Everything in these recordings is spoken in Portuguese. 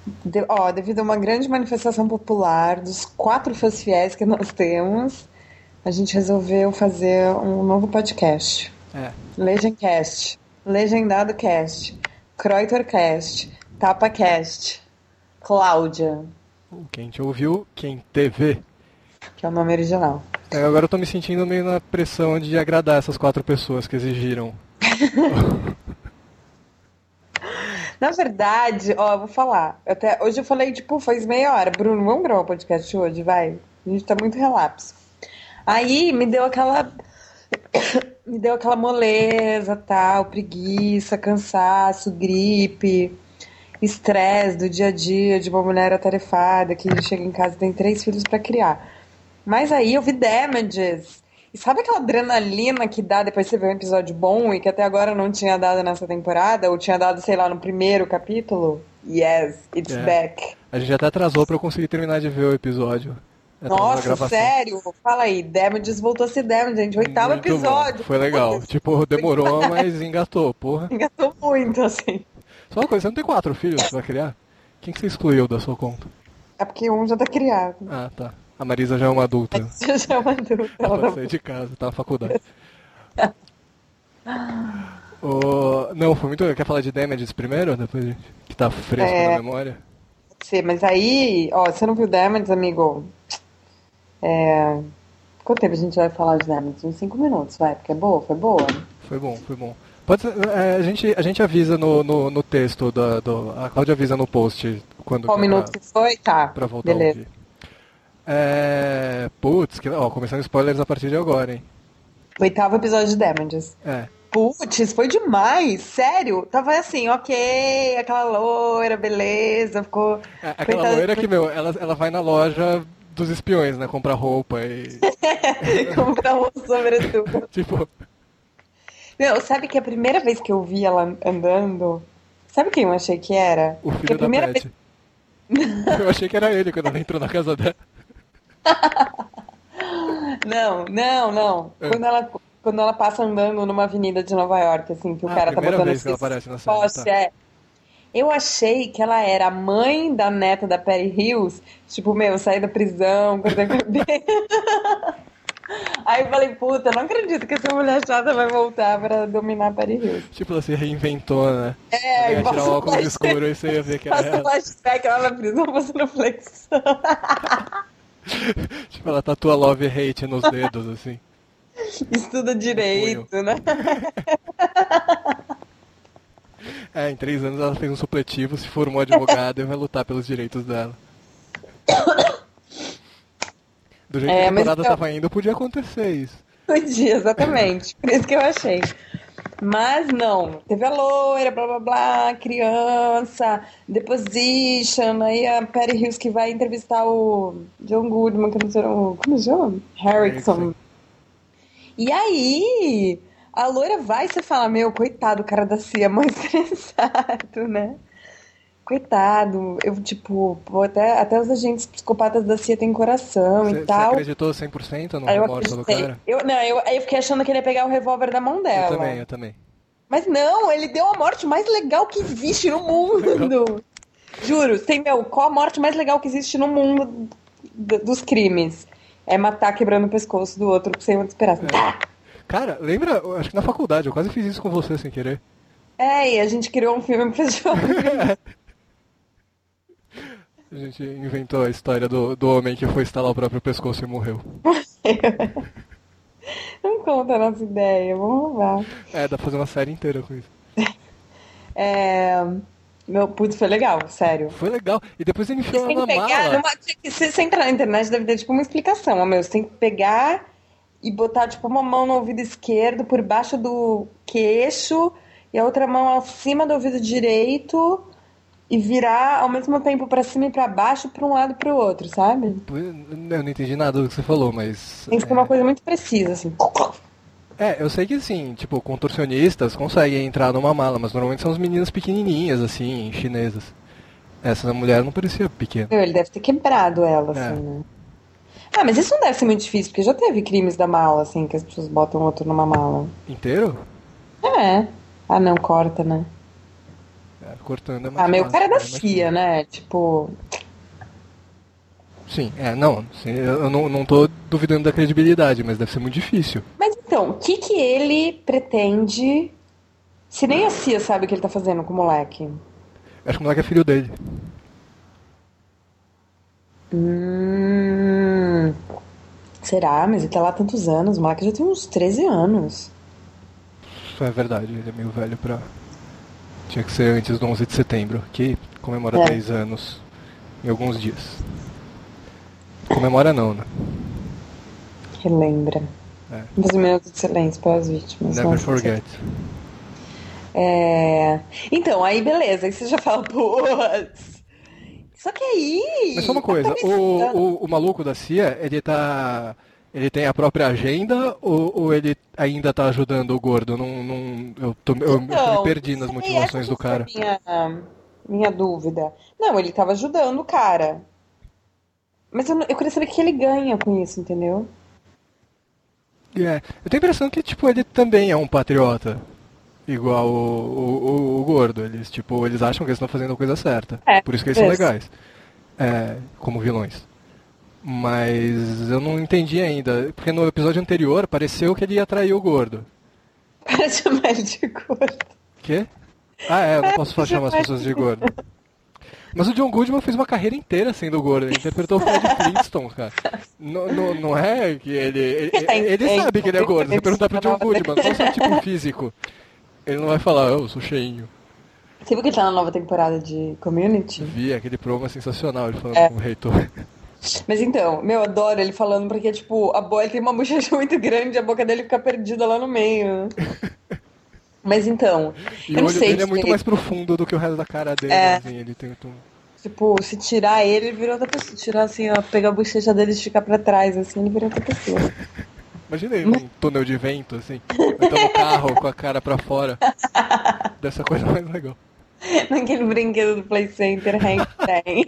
Devido a uma grande manifestação popular dos 4 fãs fiéis que nós temos, a gente resolveu fazer um novo podcast. É. Legendcast, Legendado Cast, Croitorcast, TapaCast, Cláudia, Quem te ouviu, quem teve. que é o nome original. Agora eu tô me sentindo meio na pressão de agradar essas 4 pessoas que exigiram. Na verdade, eu vou falar. Hoje eu falei, tipo, faz meia hora. Bruno, vamos gravar o podcast hoje, vai? A gente tá muito relapso. Aí me deu aquela moleza, tal, preguiça, cansaço, gripe, estresse do dia a dia de uma mulher atarefada que chega em casa e tem 3 filhos pra criar. Mas aí eu vi Damages. E sabe aquela adrenalina que dá depois de você ver um episódio bom e que até agora não tinha dado nessa temporada? Ou tinha dado, sei lá, no primeiro capítulo? Yes, it's É. back. A gente até atrasou pra eu conseguir terminar de ver o episódio. Atrasou a Nossa, gravação. sério? Fala aí, Damages voltou a ser Damages, gente. 8º Muito bom. episódio. Foi legal. Tipo, demorou, mas engatou, porra. Engatou muito, assim. Só uma coisa, você não tem 4 filhos pra criar? Quem que você excluiu da sua conta? É porque um já tá criado. Ah, tá. A Marisa já é uma adulta. Você já é uma adulta. Ela Ela pode não... sair de casa, tá na faculdade. Não, foi muito. Quer falar de Damages primeiro? Depois que tá fresco na memória? Pode ser, mas aí, você não viu Damages, amigo? Quanto tempo a gente vai falar de Damages? Uns 5 minutos, vai, porque é boa, foi boa. Foi bom, foi bom. Pode ser, a gente avisa no texto, a Cláudia avisa no post quando Qual que é minuto que foi? Tá, pra voltar a beleza. ouvir. Putz, começando spoilers a partir de agora, hein? 8º episódio de Damages. É, Putz, foi demais, sério. Tava assim, ok, aquela loira, beleza, ficou... aquela Coitada, loira que, meu, ela vai na loja dos espiões, né? Comprar roupa e. comprar um sobretudo. Tipo, Meu, sabe que a primeira vez que eu vi ela andando, sabe quem eu achei que era? o Que a filho da primeira vez... Beth. Eu achei que era ele quando ela entrou na casa dela. Não, não, não. É. Quando ela passa andando numa avenida de Nova York, assim, que o Ah, a cara tá primeira botando vez que ela esse aparece na série, poste, tá. Eu achei que ela era a mãe da neta da Perry Hills, tipo, meu, saí da prisão, cortei o cabelo. Aí eu falei, puta, não acredito que essa mulher chata vai voltar pra dominar a Perry Hills. Tipo, ela se reinventou, né? Ela Aí ia tirar passa o um óculos escuro e você ia ver que era passa um ela. flashback lá na prisão fazendo flexão. Tipo, ela tatua love e hate nos dedos, assim. Estuda Punho. direito, né? Em 3 anos ela fez um supletivo, se formou advogada e vai lutar pelos direitos dela. Do jeito que a Mas temporada então, tava indo, podia acontecer isso. podia, exatamente. Por isso que eu achei. Mas não, teve a loira, blá blá blá, criança, deposition, aí a Patty Hills que vai entrevistar o John Goodman, que eu não sei, como chama? Erickson. Harrison. E aí, a loira vai e você fala, meu, coitado, o cara da CIA, mó estressado, né? Coitado, eu, tipo, pô, até os agentes psicopatas da CIA têm coração e Você tal. acreditou 100% no Aí eu remorso do acreditei. cara? Aí eu fiquei achando que ele ia pegar o revólver da mão Eu dela. também, eu também. Mas não, ele deu a morte mais legal que existe no Legal. mundo. Juro, qual a morte mais legal que existe no mundo dos crimes? É matar quebrando o pescoço do outro sem uma desesperação. Tá! Cara, lembra? Eu acho que na faculdade, eu quase fiz isso com você sem querer. E a gente criou um filme pra jogar. A gente inventou a história do homem que foi estalar o próprio pescoço e morreu. Não conta a nossa ideia, vamos lá. Dá pra fazer uma série inteira com isso. Meu, putz, foi legal, sério. Foi legal. E depois ele Você enfiou tem ela que na pegar, mala. se você entrar na internet deve ter tipo uma explicação, ó, meu. Você tem que pegar e botar tipo uma mão no ouvido esquerdo por baixo do queixo e a outra mão acima do ouvido direito e virar ao mesmo tempo pra cima e pra baixo, pra um lado e pro outro, sabe? Eu não entendi nada do que você falou, mas. Tem que ser uma coisa muito precisa, assim. Eu sei que assim, tipo, contorcionistas conseguem entrar numa mala, mas normalmente são as meninas pequenininhas, assim, chinesas. Essa mulher não parecia pequena. Meu, ele deve ter quebrado ela, É. assim, né? Mas isso não deve ser muito difícil, porque já teve crimes da mala, assim, que as pessoas botam outro numa mala. Inteiro? É. Ah, não, corta, né? cortando é mais meu fácil. cara é da é mais CIA, fácil. né? Tipo. Sim, não, sim, eu não tô duvidando da credibilidade, mas deve ser muito difícil. Mas então, o que que ele pretende? Se nem a CIA sabe o que ele tá fazendo com o moleque. Eu acho que o moleque é filho dele. Hum. Será? Mas ele tá lá há tantos anos. O moleque já tem uns 13 anos. Isso é verdade, ele é meio velho pra. Tinha que ser antes do 11 de setembro, que comemora É. 10 anos em alguns dias. Comemora não, né? Relembra. É. Uns minutos de silêncio pelas vítimas. Never Nossa, forget. Então, aí beleza. Aí você já fala, putz. Só que aí. Mas só uma tá coisa, parecendo- o maluco da CIA, ele tá. Ele tem a própria agenda ou ele ainda tá ajudando o gordo? Eu me Então, perdi nas não sei, motivações essa do que foi cara. minha dúvida. Não, ele tava ajudando o cara. Mas eu queria saber o que ele ganha com isso, entendeu? Eu tenho a impressão que, tipo, ele também é um patriota. Igual o gordo. Eles, tipo, eles acham que eles estão fazendo a coisa certa. É, Por isso que eles são isso. legais. Como vilões. Mas eu não entendi ainda. Porque no episódio anterior pareceu que ele ia trair o gordo. Para chamar ele de gordo. Quê? Eu não posso só chamar as pessoas de gordo. Mas o John Goodman fez uma carreira inteira sendo gordo. Ele interpretou o Fred Flintstone, cara. Não é que ele sabe que ele é gordo. Se você perguntar pro John Goodman qual é o seu tipo físico, ele não vai falar, eu sou cheinho. Você viu que ele tá na nova temporada de Community? Vi aquele promo sensacional, ele falando com o reitor. Mas então, eu adoro ele falando, porque, tipo, ele tem uma bochecha muito grande, a boca dele fica perdida lá no meio. Mas então, E eu o não olho sei dele é muito direito. mais profundo do que o resto da cara dele. Assim, ele tem um... Tipo, se tirar ele vira outra pessoa. Tirar assim, ó, pegar a bochecha dele e esticar pra trás, assim, ele vira outra pessoa. Imagina ele num túnel de vento, assim. Vai estar no carro com a cara pra fora. Dessa coisa mais legal. Naquele brinquedo do Play Center, tem.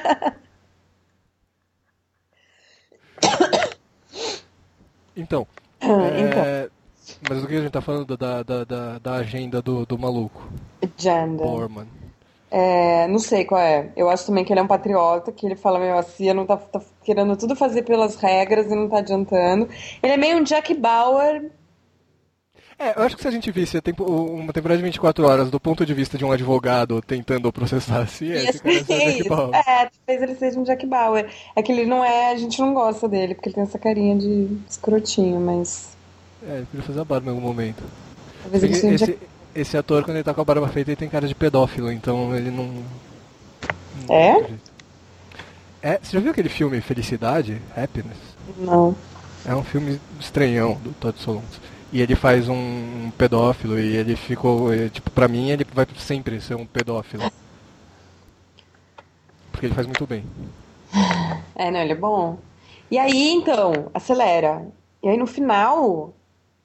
Então, Então, mas do que a gente tá falando da agenda do maluco? gender. Borman. Não sei qual é. Eu acho também que ele é um patriota, que ele fala, meu, a CIA não tá querendo tudo fazer pelas regras e não tá adiantando. Ele é meio um Jack Bauer. Eu acho que se a gente visse uma temporada de 24 horas do ponto de vista de um advogado tentando processar assim, esse cara é Jack Bauer. Talvez ele seja um Jack Bauer. É que ele não é, a gente não gosta dele, porque ele tem essa carinha de escrotinho, mas Ele podia fazer a barba em algum momento. talvez ele seja um Jack... Esse ator, quando ele tá com a barba feita, ele tem cara de pedófilo, então ele não É? tem jeito. Você já viu aquele filme Felicidade? Happiness? Não. É um filme estranhão do Todd Solondz. E ele faz um pedófilo e ele ficou, tipo, pra mim ele vai sempre ser um pedófilo. Porque ele faz muito bem. Não, ele é bom. E aí, então, acelera. E aí no final,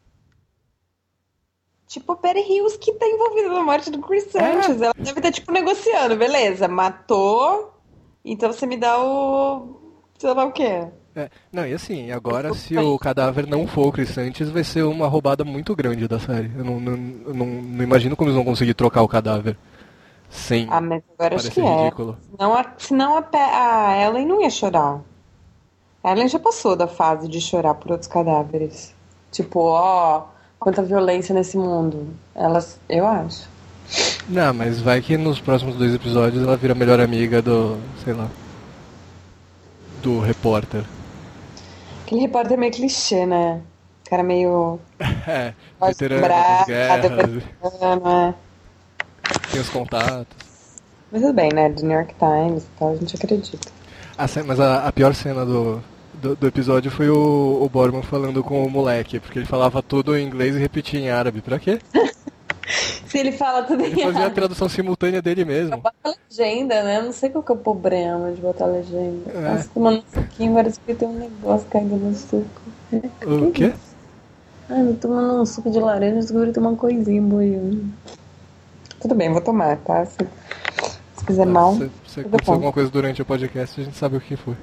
tipo, a Perry Hills que tá envolvida na morte do Chris Sanchez. Ela deve estar, tipo, negociando. Beleza, matou, então você me dá o... sei lá o quê. Não, e assim, agora se o cadáver não for o Chris Sanchez, vai ser uma roubada muito grande da série. Eu não imagino como eles vão conseguir trocar o cadáver sem Mas agora acho parecer que é. ridículo. Senão a Ellen não ia chorar. A Ellen já passou da fase de chorar por outros cadáveres. Tipo, ó, quanta violência nesse mundo. Eu acho. Não, mas vai que nos próximos 2 episódios ela vira a melhor amiga do, sei lá, do repórter. Aquele repórter é meio clichê, né? Cara meio... Veterano das guerras, veterano, tem os contatos. Mas tudo bem, né? Do New York Times e tal, a gente acredita. Mas a pior cena do episódio foi o Borman falando com o moleque, porque ele falava tudo em inglês e repetia em árabe. Pra quê? Se ele fala tudo Ele fazia a tradução simultânea dele mesmo. Bota a legenda, né? Eu não sei qual que é o problema de botar a legenda. É. Nossa, tomando um suquinho, parece que tem um negócio caindo no suco. O quê? Ai, eu tô tomando um suco de laranja, descobri tomar uma coisinha boiando. Tudo bem, vou tomar, tá? Se fizer mal. Se acontecer alguma coisa durante o podcast, a gente sabe o que foi.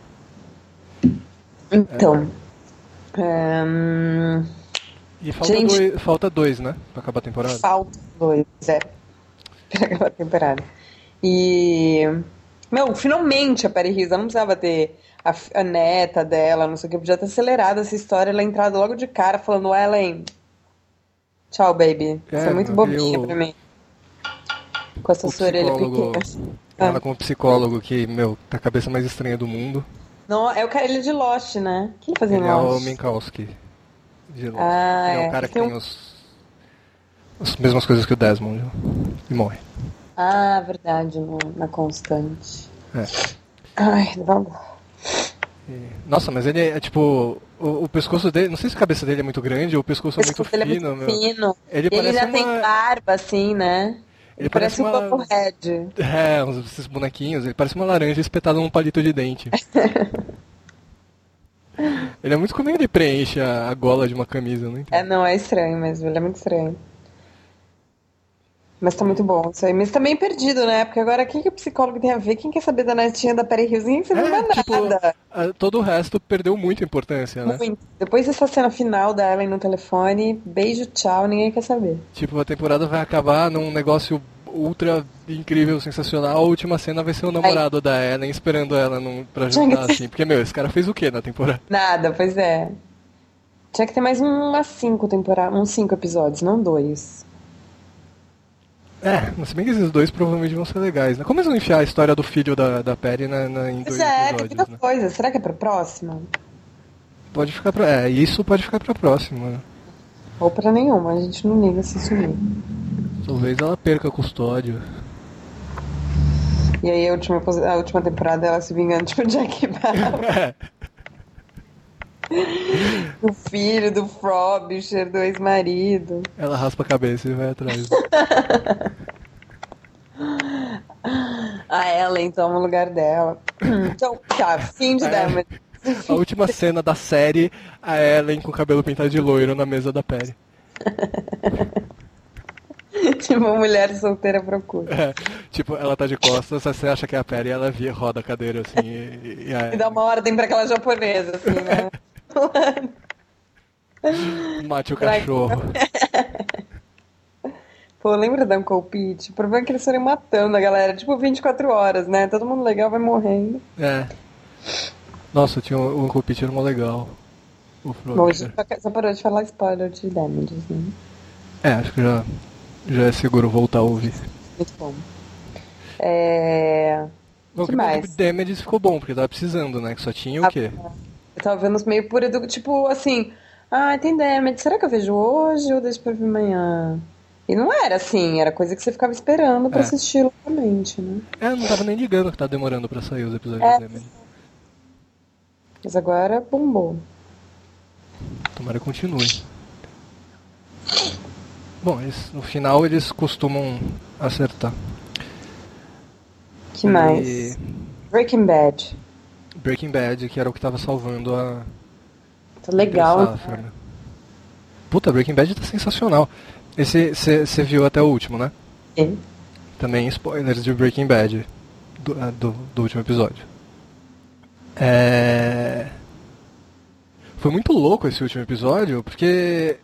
Então. E Gente. falta dois, né? Pra acabar a temporada. Falta 2, pra acabar a temporada. E... Meu, finalmente a Perry Hills, ela não precisava ter a neta dela, não sei o que, podia ter acelerado essa história, ela entrado logo de cara falando, Ellen, tchau, baby. Você é muito bobinha pra mim. Com essa sua orelha pequena. Ela com o psicólogo que, meu, tá a cabeça mais estranha do mundo. Não, é o cara, ele é de Lost, né? Quem fazia Ele Lost? é o Minkowski de Lost. Ah, ele é um cara que tem as mesmas coisas que o Desmond e morre. Ah, verdade, na Constante. É. Ai, vamos. Nossa, mas ele é tipo. O pescoço dele. Não sei se a cabeça dele é muito grande ou o pescoço é muito fino. Ele é muito meu. fino. Ele parece ainda tem barba, assim, né? Ele parece um Bubblehead. Esses bonequinhos. Ele parece uma laranja espetada num palito de dente. Ele é muito como ele preenche a gola de uma camisa, não entendo. Não, é estranho mesmo. Ele é muito estranho. Mas tá muito bom isso aí. Mas tá meio perdido, né? Porque agora, o que o psicólogo tem a ver? Quem quer saber da netinha da Perry Hills? Ninguém sabe nada. Todo o resto perdeu muita importância, né? Muito. Depois dessa cena final da Ellen no telefone, beijo, tchau, ninguém quer saber. Tipo, a temporada vai acabar num negócio ultra incrível, sensacional. A última cena vai ser o namorado da Ellen esperando ela pra jantar, assim. Porque, meu, esse cara fez o quê na temporada? Nada, pois é. Tinha que ter mais uns 5 episódios, não 2. Se bem que esses dois provavelmente vão ser legais, né? Como eles vão enfiar a história do filho da Perry em 2 episódios, tem muita coisa. Será que é pra próxima? Pode ficar pra... isso pode ficar pra próxima, né? Ou pra nenhuma, a gente não liga se sumir. Talvez ela perca a custódia. E aí a última temporada ela se vingando, tipo Jack Bauer. O filho do Frobisher, do ex-marido. Ela raspa a cabeça e vai atrás. A Ellen toma o lugar dela. Então, tá, fim de Damage. A última cena da série, a Ellen com o cabelo pintado de loiro na mesa da Perry. Tipo, uma mulher solteira procura. Tipo, ela tá de costas, você acha que é a Perry, ela roda a cadeira assim e dá uma ordem pra aquela japonesa, assim, né? Mate o cachorro. Pô, lembra da Uncle Pete? O problema é que eles forem matando a galera, tipo 24 horas, né? Todo mundo legal vai morrendo. Nossa, tinha o Uncle Pete, era mó legal. Bom, a gente só parou de falar spoiler de Damages, né? Acho que já é seguro voltar a ouvir. Muito bom. O que mais? Damages ficou bom, porque tava precisando, né? Que só tinha o quê? Eu tava vendo meio por tipo assim, tem Damage, será que eu vejo hoje ou deixo pra ver amanhã? E não era assim, era coisa que você ficava esperando pra assistir loucamente, né? Não tava nem ligando que tá demorando pra sair os episódios de Damage. Mas agora bombou. Tomara que continue. Bom, no final eles costumam acertar. Que mais? Breaking Bad. Breaking Bad, que era o que tava salvando a... Tá legal. Puta, Breaking Bad tá sensacional. Você viu até o último, né? Sim. Também spoilers de Breaking Bad do último episódio. Foi muito louco esse último episódio, porque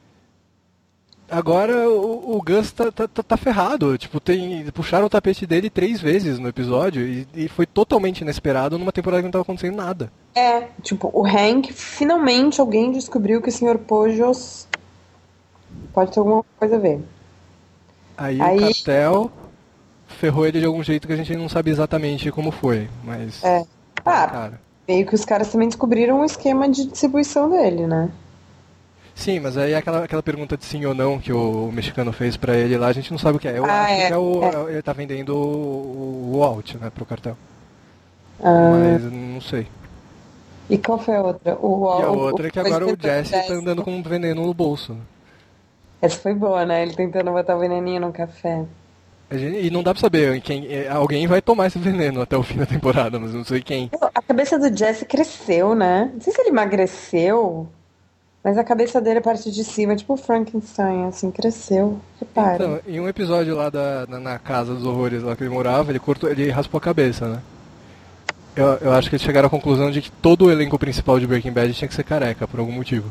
agora o Gus tá ferrado. Tipo, puxaram o tapete dele 3 vezes no episódio e foi totalmente inesperado numa temporada que não tava acontecendo nada. Tipo, o Hank, finalmente alguém descobriu que o Sr. Pojos pode ter alguma coisa a ver. Aí o cartel ferrou ele de algum jeito que a gente não sabe exatamente como foi, mas... cara. Meio que os caras também descobriram o esquema de distribuição dele, né? Sim, mas aí aquela pergunta de sim ou não que o mexicano fez pra ele lá, a gente não sabe o que é. Eu acho que ele tá vendendo o out, né, pro cartel. Mas não sei. E qual foi a outra? A outra é que agora o Jesse tá andando com um veneno no bolso. Essa foi boa, né? Ele tentando botar o veneninho no café. E não dá pra saber, alguém vai tomar esse veneno até o fim da temporada, mas não sei quem. A cabeça do Jesse cresceu, né? Não sei se ele emagreceu, mas a cabeça dele, a parte de cima, tipo o Frankenstein, assim, cresceu. Repara. Então, em um episódio lá na Casa dos Horrores lá que ele morava, ele raspou a cabeça, né? Eu acho que eles chegaram à conclusão de que todo o elenco principal de Breaking Bad tinha que ser careca, por algum motivo.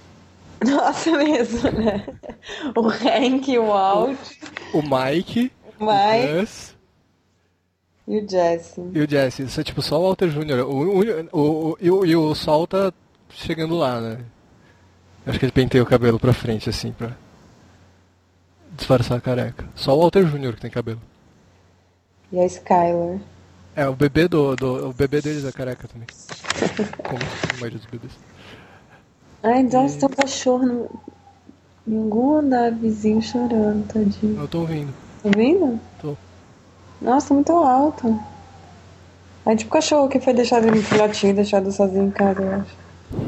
Nossa, mesmo, né? O Hank, o Walt... O Mike... Mike Gus e o Jesse. e o Jesse. Isso é tipo só o Walter Jr. E o Sol tá chegando lá, né? Acho que ele penteia o cabelo pra frente, assim, pra disfarçar a careca. Só o Walter Jr. que tem cabelo. E a Skylar. É, o bebê o bebê deles é careca também. Como a maioria dos bebês. Ai, nossa, tem um cachorro em algum andar vizinho chorando, tadinho. Eu tô ouvindo. Tá vendo? Tô. Nossa, muito alto. É tipo o cachorro que foi deixado no filhotinho, deixado sozinho em casa, eu acho.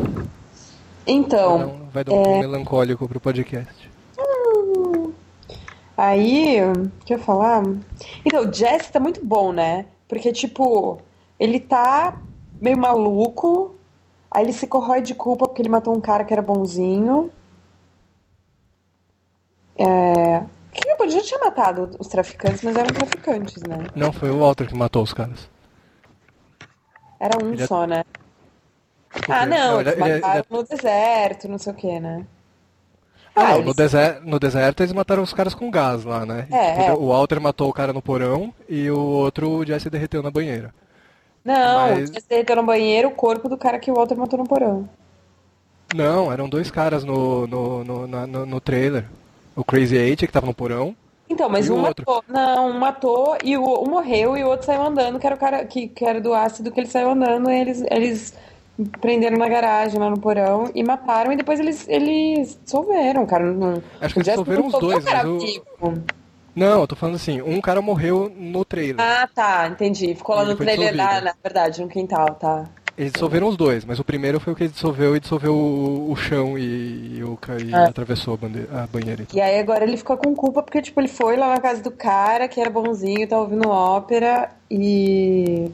Então, Vai dar um tom melancólico pro podcast. aí, o que eu ia falar? Então, o Jesse tá muito bom, né? Porque, tipo, ele tá meio maluco, aí ele se corrói de culpa porque ele matou um cara que era bonzinho. Que ele podia tinha matado os traficantes, mas eram traficantes, né? Não, foi o Walter que matou os caras. Era um Ele é- só, né? Porque- Ah, não, ele eles é- mataram no deserto, não sei o que, né? Ah, não, eles- no deserto eles mataram os caras com gás lá, né? O Walter matou o cara no porão e o outro, o Jesse, derreteu na banheira. Não, Mas- Jesse derreteu no banheiro o corpo do cara que o Walter matou no porão. Não, eram dois caras no trailer. O Crazy Eight, que tava no porão. Então, mas E o um outro? matou. Não, um matou e um morreu e o outro saiu andando, que era o cara que era do ácido que ele saiu andando, e eles prenderam na garagem lá no porão e mataram e depois eles dissolveram, cara. Não, Acho que o eles Jesse dissolveram não os colocou dois, o cara mas o- vivo. Não, eu tô falando assim, um cara morreu no trailer. Ah, tá, entendi. Ficou lá Ele no foi trailer, dissolvido. na verdade, no quintal, tá. Eles dissolveram os dois, mas o primeiro foi o que dissolveu o chão e atravessou a banheira. Então. E aí agora ele ficou com culpa porque, tipo, ele foi lá na casa do cara que era bonzinho, tá ouvindo ópera e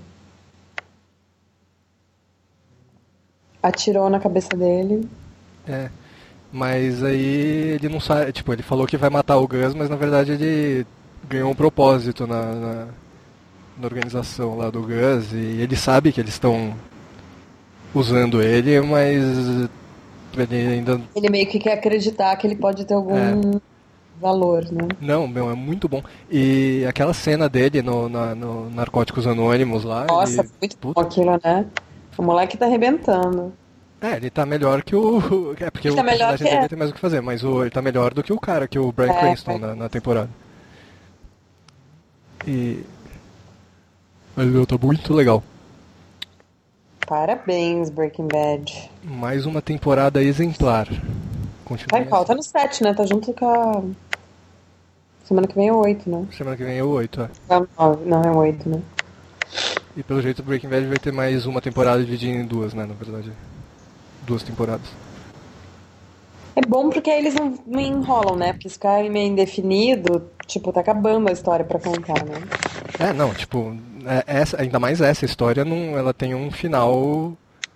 atirou na cabeça dele. É. Mas aí ele não sabe, tipo, ele falou que vai matar o Gus, mas na verdade ele ganhou um propósito na organização lá do Gus e ele sabe que eles estão usando ele, mas ele ainda. Ele meio que quer acreditar que ele pode ter algum valor, né? Não, meu, é muito bom. E aquela cena dele no Narcóticos Anônimos lá. Nossa, ele... muito Puta. bom aquilo, né? O moleque tá arrebentando. Ele tá melhor que o. É porque Ele o tá melhor personagem que dele tem mais o que fazer, mas ele tá melhor do que o cara, que o Bryan Cranston na temporada. Mas meu, tá muito legal. Parabéns, Breaking Bad. Mais uma temporada exemplar. Continua. Tá em qual? Tá no 7, né? Tá junto com a... Semana que vem é o 8, né? Semana que vem é o 8, é. Não, 9. Não, é o 8, né? E pelo jeito o Breaking Bad vai ter mais uma temporada dividida em duas, né? Na verdade. 2 temporadas. É bom porque aí eles não enrolam, né? Porque se ficar meio indefinido, tipo, tá acabando a história pra contar, né? Não, tipo, ainda mais essa história, não, ela tem um final.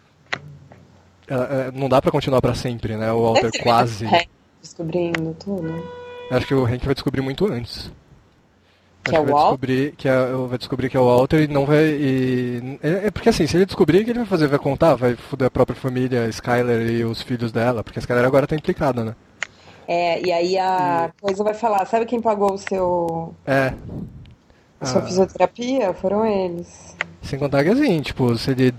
Não dá pra continuar pra sempre, né? O Walter quase. Descobrindo tudo. Acho que o Hank vai descobrir muito antes. Que é o Walter? Vai descobrir que é o Walter e não vai. Porque assim, se ele descobrir, o que ele vai fazer? Vai contar? Vai foder a própria família, a Skyler e os filhos dela? Porque a Skyler agora tá implicada, né? E aí a coisa vai falar, sabe quem pagou a sua fisioterapia? Foram eles. Sem contar que assim, tipo, se ele.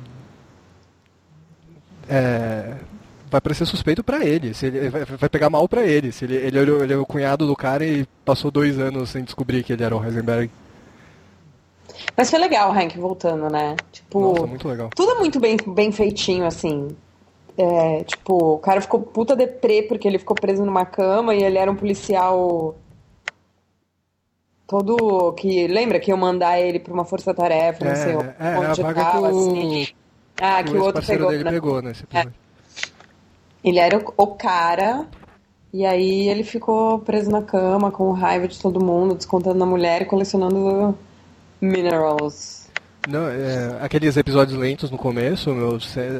Vai parecer suspeito pra ele. Se ele vai pegar mal pra ele. Se ele é o cunhado do cara e passou 2 anos sem descobrir que ele era o Heisenberg. Mas foi legal o Hank voltando, né? Tipo, Nossa, muito legal. tudo muito bem feitinho, assim. Tipo, o cara ficou puta deprê porque ele ficou preso numa cama e ele era um policial todo que... Lembra que ia mandar ele pra uma força-tarefa, não sei onde a vaga tava, que assim. Que o outro parceiro pegou, dele né? pegou nesse episódio. Ele era o cara, e aí ele ficou preso na cama com raiva de todo mundo, descontando na mulher e colecionando minerals. Não, aqueles episódios lentos no começo, meu,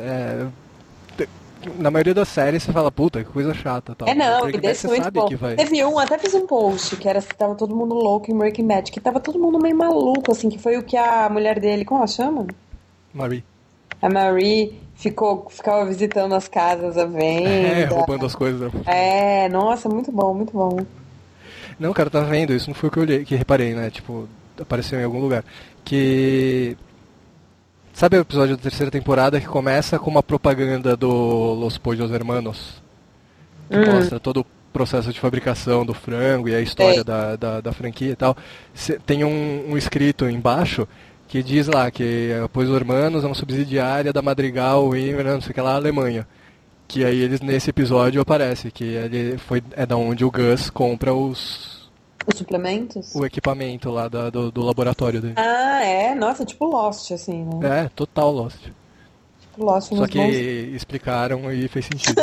na maioria das séries você fala, puta, que coisa chata, tal. E desse muito sabe bom. que vai. Teve até fiz um post, que era se tava todo mundo louco em Breaking Bad, que tava todo mundo meio maluco, assim, que foi o que a mulher dele, como ela chama? Marie. A Marie ficava visitando as casas à venda. Roubando as coisas. Nossa, muito bom, muito bom. Não, cara, tá vendo? Isso não foi o que eu olhei, que reparei, né? Tipo, apareceu em algum lugar. Que... Sabe o episódio da terceira temporada que começa com uma propaganda do Los Pollos Hermanos? Que mostra todo o processo de fabricação do frango e a história da franquia e tal. Tem um escrito embaixo que diz lá que a Pollos Hermanos é uma subsidiária da Madrigal e não sei o que lá, Alemanha. Que aí eles nesse episódio aparece que é da onde o Gus compra os suplementos? O equipamento lá do laboratório dele. Ah, é? Nossa, tipo Lost, assim, né? É, total Lost. Tipo Lost. Só que explicaram e fez sentido.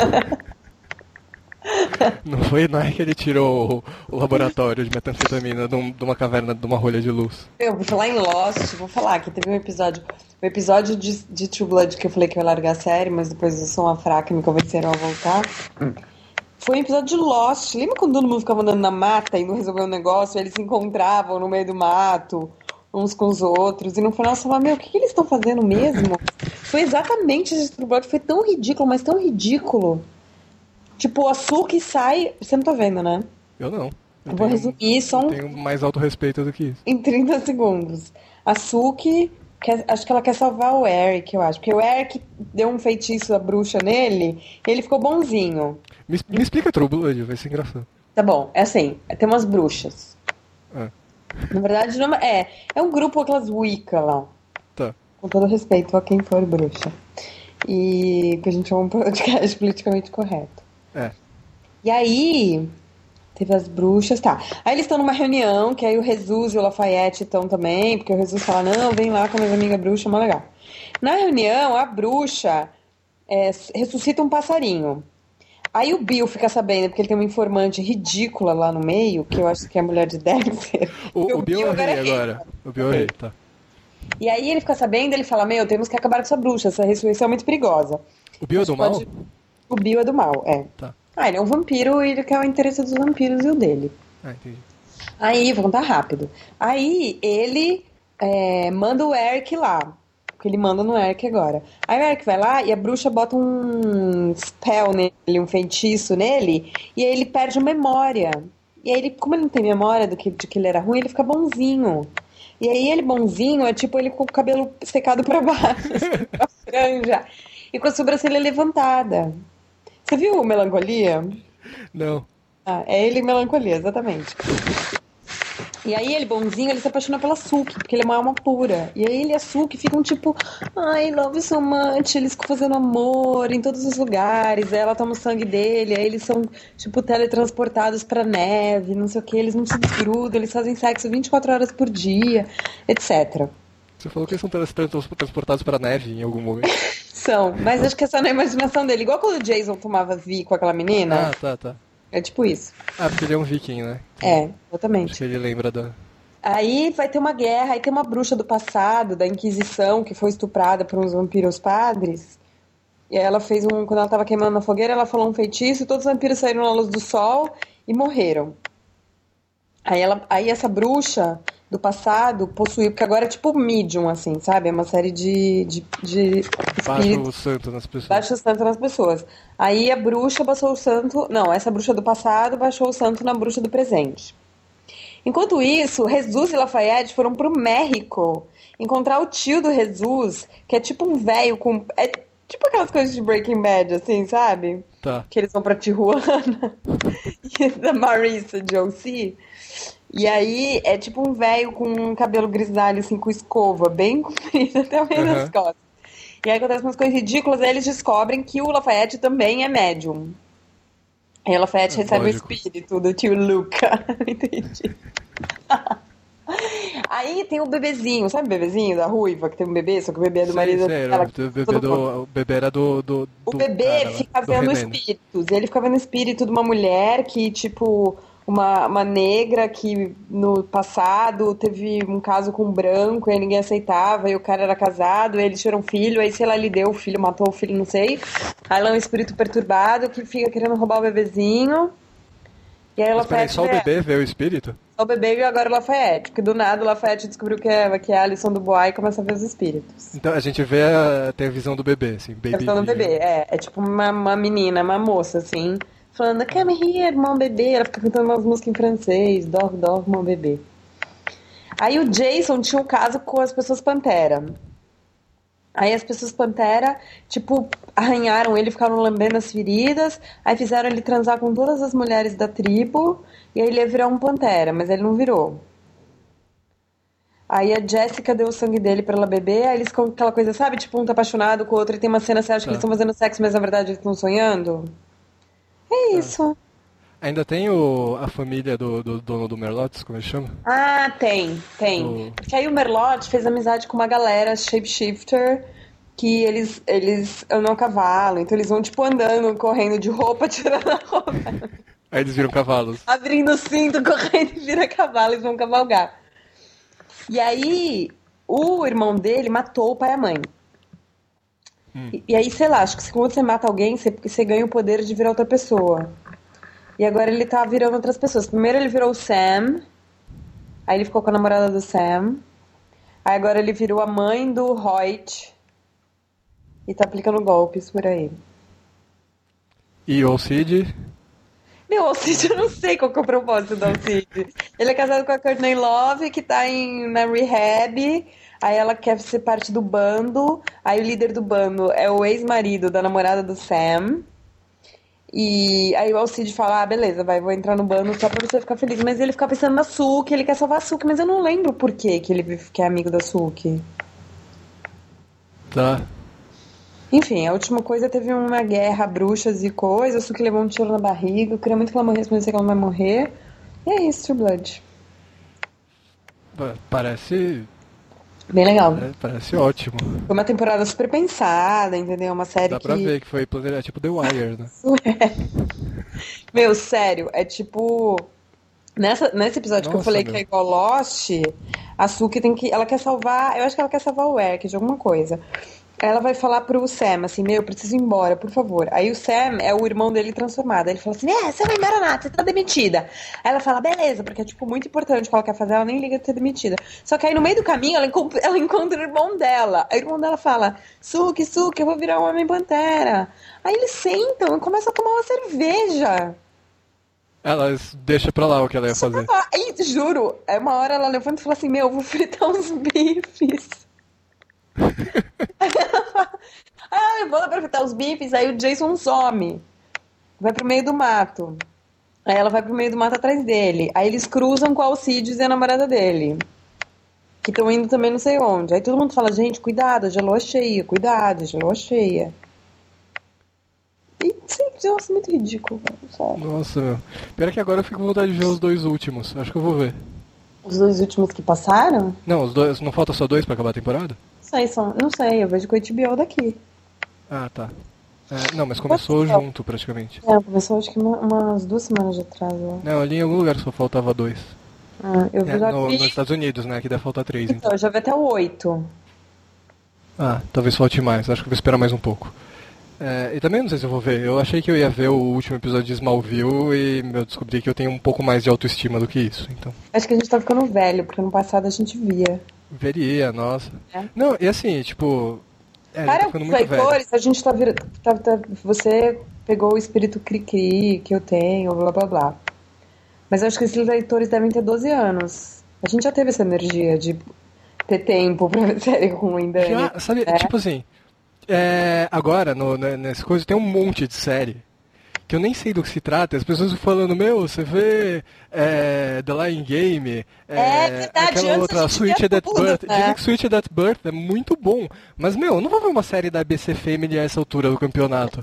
Não é que ele tirou o laboratório de metanfetamina de uma caverna, de uma rolha de luz. Eu vou falar em Lost, vou falar que teve um episódio de True Blood que eu falei que eu ia largar a série, mas depois eu sou uma fraca e me convenceram a voltar. Foi um episódio de Lost. Lembra quando todo mundo ficava andando na mata e não resolveu um negócio? Eles se encontravam no meio do mato, uns com os outros, e no final você fala, meu, o que eles estão fazendo mesmo? Foi exatamente esse True Blood, foi tão ridículo, mas tão ridículo. Tipo, o Açúcar sai... Você não tá vendo, né? Eu não. Eu vou resumir só Eu tenho mais alto respeito do que isso. em 30 segundos. A Suki, acho que ela quer salvar o Eric, eu acho. Porque o Eric deu um feitiço da bruxa nele e ele ficou bonzinho. Me explica True Blood, vai ser engraçado. Tá bom, é assim, tem umas bruxas. Na verdade, não é um grupo, aquelas Wicca lá. Tá. Com todo respeito a quem for bruxa. E que a gente chama um podcast politicamente correto. E aí, teve as bruxas, tá. Aí eles estão numa reunião, que aí o Jesus e o Lafayette estão também, porque o Jesus fala, não, vem lá com a minha amiga bruxa, mó legal. Na reunião, a bruxa ressuscita um passarinho. Aí o Bill fica sabendo, porque ele tem uma informante ridícula lá no meio, que eu acho que é a mulher de Dexter. O Bill é rei agora. O Bill é rei, tá. E aí ele fica sabendo, ele fala, meu, temos que acabar com essa bruxa, essa ressurreição é muito perigosa. O Bill é do mal? O Bill é do mal, é. Tá. Ele é um vampiro e ele quer o interesse dos vampiros e o dele. Entendi. Aí, vou contar rápido. Aí ele manda o Eric lá. Porque ele manda no Eric agora. Aí o Eric vai lá e a bruxa bota um spell nele, um feitiço nele, e aí ele perde a memória. E aí ele, como ele não tem memória de que ele era ruim, ele fica bonzinho. E aí ele bonzinho é tipo ele com o cabelo secado pra baixo, assim, com a franja, e com a sobrancelha levantada. Você viu Melancolia? Não. É ele e Melancolia, exatamente. E aí ele bonzinho, ele se apaixona pela Suki, porque ele é uma alma pura. E aí ele e a Suki ficam tipo, ai, love so much, eles ficam fazendo amor em todos os lugares, aí ela toma o sangue dele, aí eles são tipo teletransportados pra neve, não sei o que, eles não se desgrudam, eles fazem sexo 24 horas por dia, etc. Você falou que eles são teletransportados pra neve em algum momento. São, mas acho que é só na imaginação dele. Igual quando o Jason tomava Vi com aquela menina. Tá. É tipo isso. Porque ele é um viking, né? Exatamente. Acho que ele lembra da... Aí vai ter uma guerra, aí tem uma bruxa do passado, da Inquisição, que foi estuprada por uns vampiros padres. E aí ela fez quando ela tava queimando na fogueira, ela falou um feitiço, e todos os vampiros saíram na luz do sol e morreram. Aí essa bruxa do passado possuiu, porque agora é tipo medium, assim, sabe? É uma série de Baixa o santo nas pessoas. Baixa o santo nas pessoas. Aí a bruxa baixou o santo... Não, essa bruxa do passado baixou o santo na bruxa do presente. Enquanto isso, Jesus e Lafayette foram pro México encontrar o tio do Jesus, que é tipo um velho com... É tipo aquelas coisas de Breaking Bad, assim, sabe? Tá. Que eles vão pra Tijuana. E da Marissa de O.C. E aí é tipo um velho com um cabelo grisalho, assim, com escova, bem comprido até o meio das costas. E aí acontecem umas coisas ridículas, aí eles descobrem que o Lafayette também é médium. Aí o Lafayette recebe o espírito do tio Luca. Entendi. Aí tem o bebezinho, sabe o bebezinho da ruiva, que tem um bebê, só que o bebê é do marido dela. O bebê era do O bebê fica vendo espíritos. E ele fica vendo espírito de uma mulher que, tipo... Uma negra que no passado teve um caso com um branco e aí ninguém aceitava, e o cara era casado, e eles tiveram um filho, aí sei lá, ele deu o filho, matou o filho, não sei. Aí ela é um espírito perturbado que fica querendo roubar o bebezinho. E aí ela Mas só o bebê vê o espírito? Só o bebê e agora o Lafayette, porque do nada o Lafayette descobriu que é a Alison do Bois e começa a ver os espíritos. Então a gente tem a visão do bebê, assim, baby. A visão do bebê, é tipo uma menina, uma moça, assim, falando, come here, mon bebê. Ela fica cantando umas músicas em francês, dog, dog, mon bebê. Aí o Jason tinha um caso com as pessoas Pantera. Aí as pessoas Pantera, tipo, arranharam ele, ficaram lambendo as feridas, aí fizeram ele transar com todas as mulheres da tribo, e aí ele ia virar um Pantera, mas ele não virou. Aí a Jessica deu o sangue dele pra ela beber, aí eles ficam com aquela coisa, sabe? Tipo, um tá apaixonado com o outro, e tem uma cena, você acha que eles estão fazendo sexo, mas na verdade eles estão sonhando? É isso. Ainda tem a família do dono do Merlots, como ele chama? Ah, tem. Porque aí o Merlot fez amizade com uma galera shapeshifter que eles andam a cavalo, então eles vão tipo andando, correndo de roupa, tirando a roupa. Aí eles viram cavalos. Abrindo o cinto, correndo e vira cavalo, eles vão cavalgar. E aí, o irmão dele matou o pai e a mãe. E aí, sei lá, acho que quando você mata alguém, você ganha o poder de virar outra pessoa. E agora ele tá virando outras pessoas. Primeiro ele virou o Sam. Aí ele ficou com a namorada do Sam. Aí agora ele virou a mãe do Hoyt. E tá aplicando golpes por aí. E o Cid? Meu, o Alcide, eu não sei qual que é o propósito do Alcide. Ele é casado com a Courtney Love, que tá na rehab. Aí ela quer ser parte do bando. Aí o líder do bando é o ex-marido da namorada do Sam. E aí o Alcide fala, beleza, vou entrar no bando só pra você ficar feliz. Mas ele fica pensando na Suki, ele quer salvar a Suki, mas eu não lembro por que ele é amigo da Suki. Tá. Enfim, a última coisa teve uma guerra, bruxas e coisas, a Suki levou um tiro na barriga, eu queria muito que ela morresse, mas eu sei que ela não vai morrer. E é isso, True Blood. Parece... Bem legal. Parece ótimo. Foi uma temporada super pensada, entendeu? Uma série Dá pra ver que foi tipo The Wire, né? Meu, sério, é tipo... Nesse episódio que eu falei que é igual Lost, a Suki ela quer salvar... Eu acho que ela quer salvar o Eric de alguma coisa. Ela vai falar pro Sam, assim, eu preciso ir embora, por favor. Aí o Sam é o irmão dele transformado. Aí ele fala assim, você vai embora nada, você tá demitida. Aí ela fala, beleza, porque é, tipo, muito importante o que ela quer fazer, ela nem liga de ser demitida. Só que aí no meio do caminho ela encontra o irmão dela. Aí o irmão dela fala, Suki, eu vou virar um Homem-Pantera. Aí eles sentam e começam a tomar uma cerveja. Ela deixa pra lá o que ela ia fazer. Aí, juro, uma hora ela levanta e fala assim, eu vou fritar uns bifes. Aí ela fala, eu vou lá pra fritar os bifes. Aí o Jason some, vai pro meio do mato. Aí ela vai pro meio do mato atrás dele. Aí eles cruzam com a Alcides e a namorada dele, que estão indo também não sei onde. Aí todo mundo fala, gente, cuidado, a lua cheia, cuidado, a lua cheia. E nossa, muito ridículo, sabe? Nossa, meu. Pior que agora eu fico com vontade de ver os dois últimos. Acho que eu vou ver. Os dois últimos que passaram? Não, os dois. Não falta só dois pra acabar a temporada? Não sei, eu vejo com o HBO daqui. Ah, tá. Não, mas começou junto praticamente. Começou acho que umas 2 semanas atrás. Não, ali em algum lugar só faltava 2. Eu já vi... Nos Estados Unidos, né? Que deve faltar 3. Então, eu já vi até o 8. Talvez falte mais. Acho que eu vou esperar mais um pouco. E também não sei se eu vou ver. Eu achei que eu ia ver o último episódio de Smallville e eu descobri que eu tenho um pouco mais de autoestima do que isso. Então. Acho que a gente tá ficando velho, porque no passado a gente via. Veria, nossa. Não, e assim, tipo... Cara, tá ficando muito velho. A gente tá virando... Você pegou o espírito cri-cri que eu tenho, blá blá blá. Mas eu acho que esses leitores devem ter 12 anos. A gente já teve essa energia de ter tempo pra ver série ruim, Dani. Já, sabe, tipo assim... agora, nessa coisa, tem um monte de série que eu nem sei do que se trata. As pessoas falando, você vê The Lying Game, verdade, aquela outra, Switch at Birth. Né? Dizem que Switch at Birth é muito bom. Mas, eu não vou ver uma série da ABC Family a essa altura do campeonato.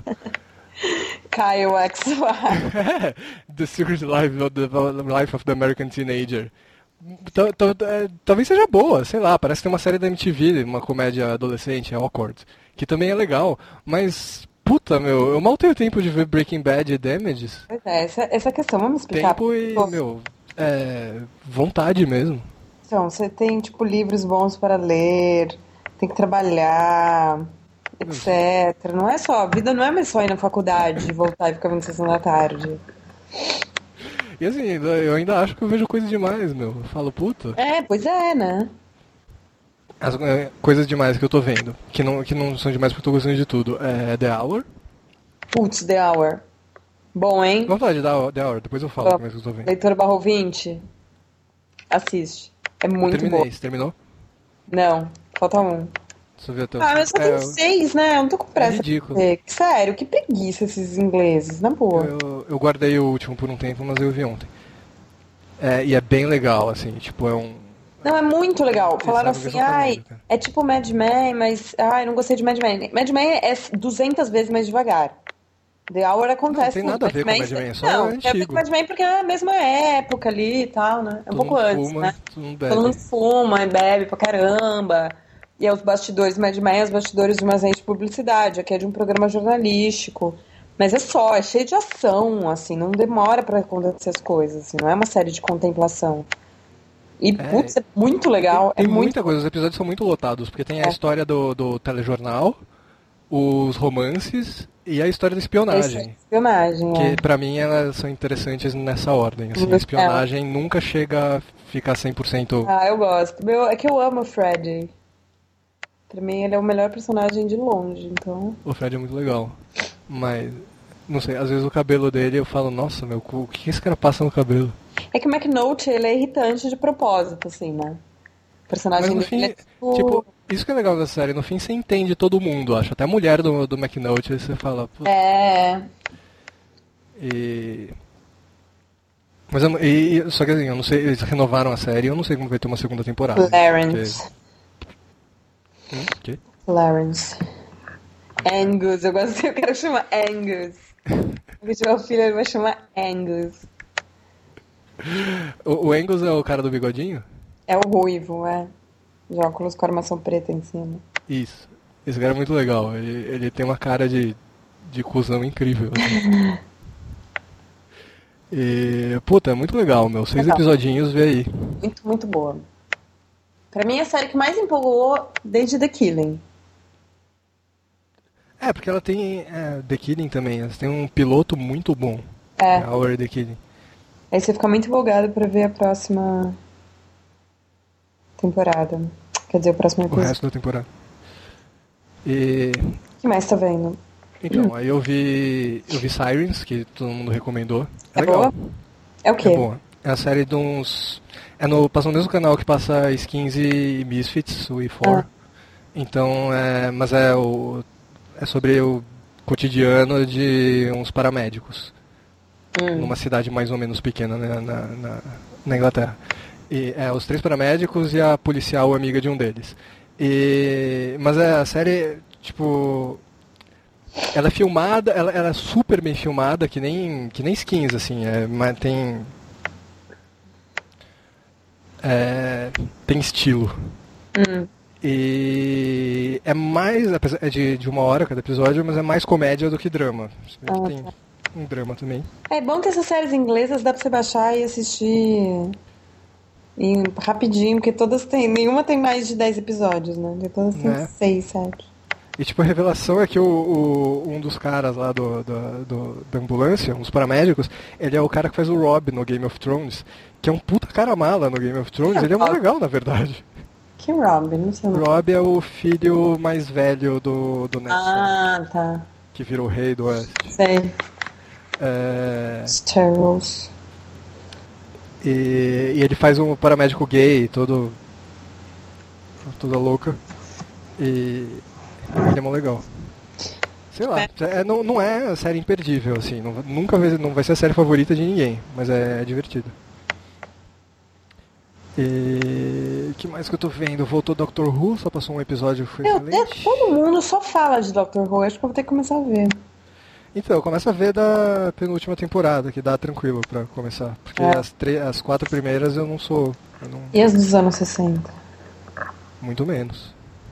Kyle XY. The Secret Life of the American Teenager. Talvez seja boa, sei lá, parece que tem uma série da MTV, uma comédia adolescente, Awkward, que também é legal, mas, puta, eu mal tenho tempo de ver Breaking Bad e Damages. Pois essa questão, vamos explicar. Tempo e, vontade mesmo. Então, você tem, tipo, livros bons para ler, tem que trabalhar, etc. Não é só, a vida não é mais só ir na faculdade, voltar e ficar vendo sessão da tarde. E assim, eu ainda acho que eu vejo coisa demais, Eu falo, puta. Pois é, né? As coisas demais que eu tô vendo, que não são demais porque eu tô gostando de tudo. The Hour. Putz, The Hour. Bom, hein? Vontade da hora, depois eu falo como é que eu tô vendo. Leitor barra ouvinte. Assiste. É muito bom. Você terminou? Não, falta um. Deixa eu ver até Mas só tem 6, né? Eu não tô com pressa. É ridículo. Sério, que preguiça esses ingleses, na boa. Eu guardei o último por um tempo, mas eu vi ontem. E é bem legal, assim, tipo, é um... Não, é muito legal. Falaram assim, é tipo Mad Men, mas... Ai, não gostei de Mad Men. Mad Men é 200 vezes mais devagar. The Hour acontece... Não tem nada a ver com Mad Men, é só antigo. Tem a ver com Mad Men porque é a mesma época ali e tal, né? É um pouco antes, né? Todo mundo fuma e bebe pra caramba. E é os bastidores Mad Men, os bastidores de uma agência de publicidade. Aqui é de um programa jornalístico. Mas é cheio de ação, assim, não demora pra acontecer as coisas, assim, não é uma série de contemplação. E, putz, é muito legal. Tem muita coisa, os episódios são muito lotados, porque tem a história do telejornal, os romances e a história da espionagem. Que pra mim elas são interessantes nessa ordem, assim, a espionagem nunca chega a ficar 100%... Ah, eu gosto. É que eu amo o Freddy. Pra mim ele é o melhor personagem de longe, então... O Freddy é muito legal, mas... Não sei, às vezes o cabelo dele eu falo, nossa, meu, o que esse cara passa no cabelo? É que o McNulty, ele é irritante de propósito, assim, né? O personagem mas no dele fim, tipo, isso que é legal da série, no fim você entende todo mundo, acho. Até a mulher do McNulty, aí você fala... Pô. Mas só que assim, eu não sei, eles renovaram a série, eu não sei como vai ter uma segunda temporada. Clarence. Que? Clarence. Angus, eu quero chamar Angus. Porque se meu filho, ele vai chamar Angus. O Angus é o cara do bigodinho? É o ruivo, de óculos com armação preta em cima. Isso. Esse cara é muito legal. Ele tem uma cara de cuzão incrível. Assim. Puta, é muito legal, meu. 6 episodinhos, vê aí. Muito, muito boa. Pra mim é a série que mais empolgou desde The Killing. Porque ela tem The Killing também. Ela tem um piloto muito bom. Our The Killing. Aí você fica muito empolgado pra ver a próxima temporada. Quer dizer, o próximo episódio. O resto da temporada. O que mais tá vendo? Então, aí eu vi Sirens, que todo mundo recomendou. É legal. Boa? É o quê? É boa. É a série de uns... Passa no mesmo canal que passa Skins e Misfits, o E4. Então, mas é sobre o cotidiano de uns paramédicos. Numa cidade mais ou menos pequena, né, na Inglaterra. E os 3 paramédicos e a policial amiga de um deles. Mas a série, tipo... Ela é filmada, ela é super bem filmada, que nem Skins, assim. Mas tem estilo. E é mais, apesar de 1 hora cada episódio, mas é mais comédia do que drama. Tem um drama também. É bom que essas séries inglesas dá pra você baixar e assistir rapidinho, porque nenhuma tem mais de 10 episódios, né? Todas tem 6, 7. E tipo, a revelação é que um dos caras lá da ambulância, um dos paramédicos, ele é o cara que faz o Rob no Game of Thrones, que é um puta cara mala no Game of Thrones, ele é muito legal, na verdade. Que Rob? Não sei. Rob é o filho mais velho do Ned Stark. Tá. Que virou o rei do Oeste. Sei. Sterros. E ele faz um paramédico gay, toda louca. E ele é mó legal. Sei lá, não é a série imperdível, assim. Não vai ser a série favorita de ninguém, mas é divertido. E que mais que eu tô vendo? Voltou Doctor Who, só passou um episódio que foi excelente. Todo mundo só fala de Doctor Who, acho que eu vou ter que começar a ver. Então, começa a ver da penúltima temporada, que dá tranquilo pra começar. Porque as 4 primeiras eu não sou... E as dos anos 60? Muito menos.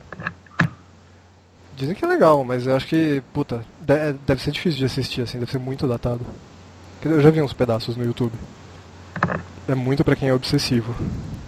Dizem que é legal, mas eu acho que, puta, deve ser difícil de assistir, assim, deve ser muito datado. Eu já vi uns pedaços no YouTube. É muito pra quem é obsessivo.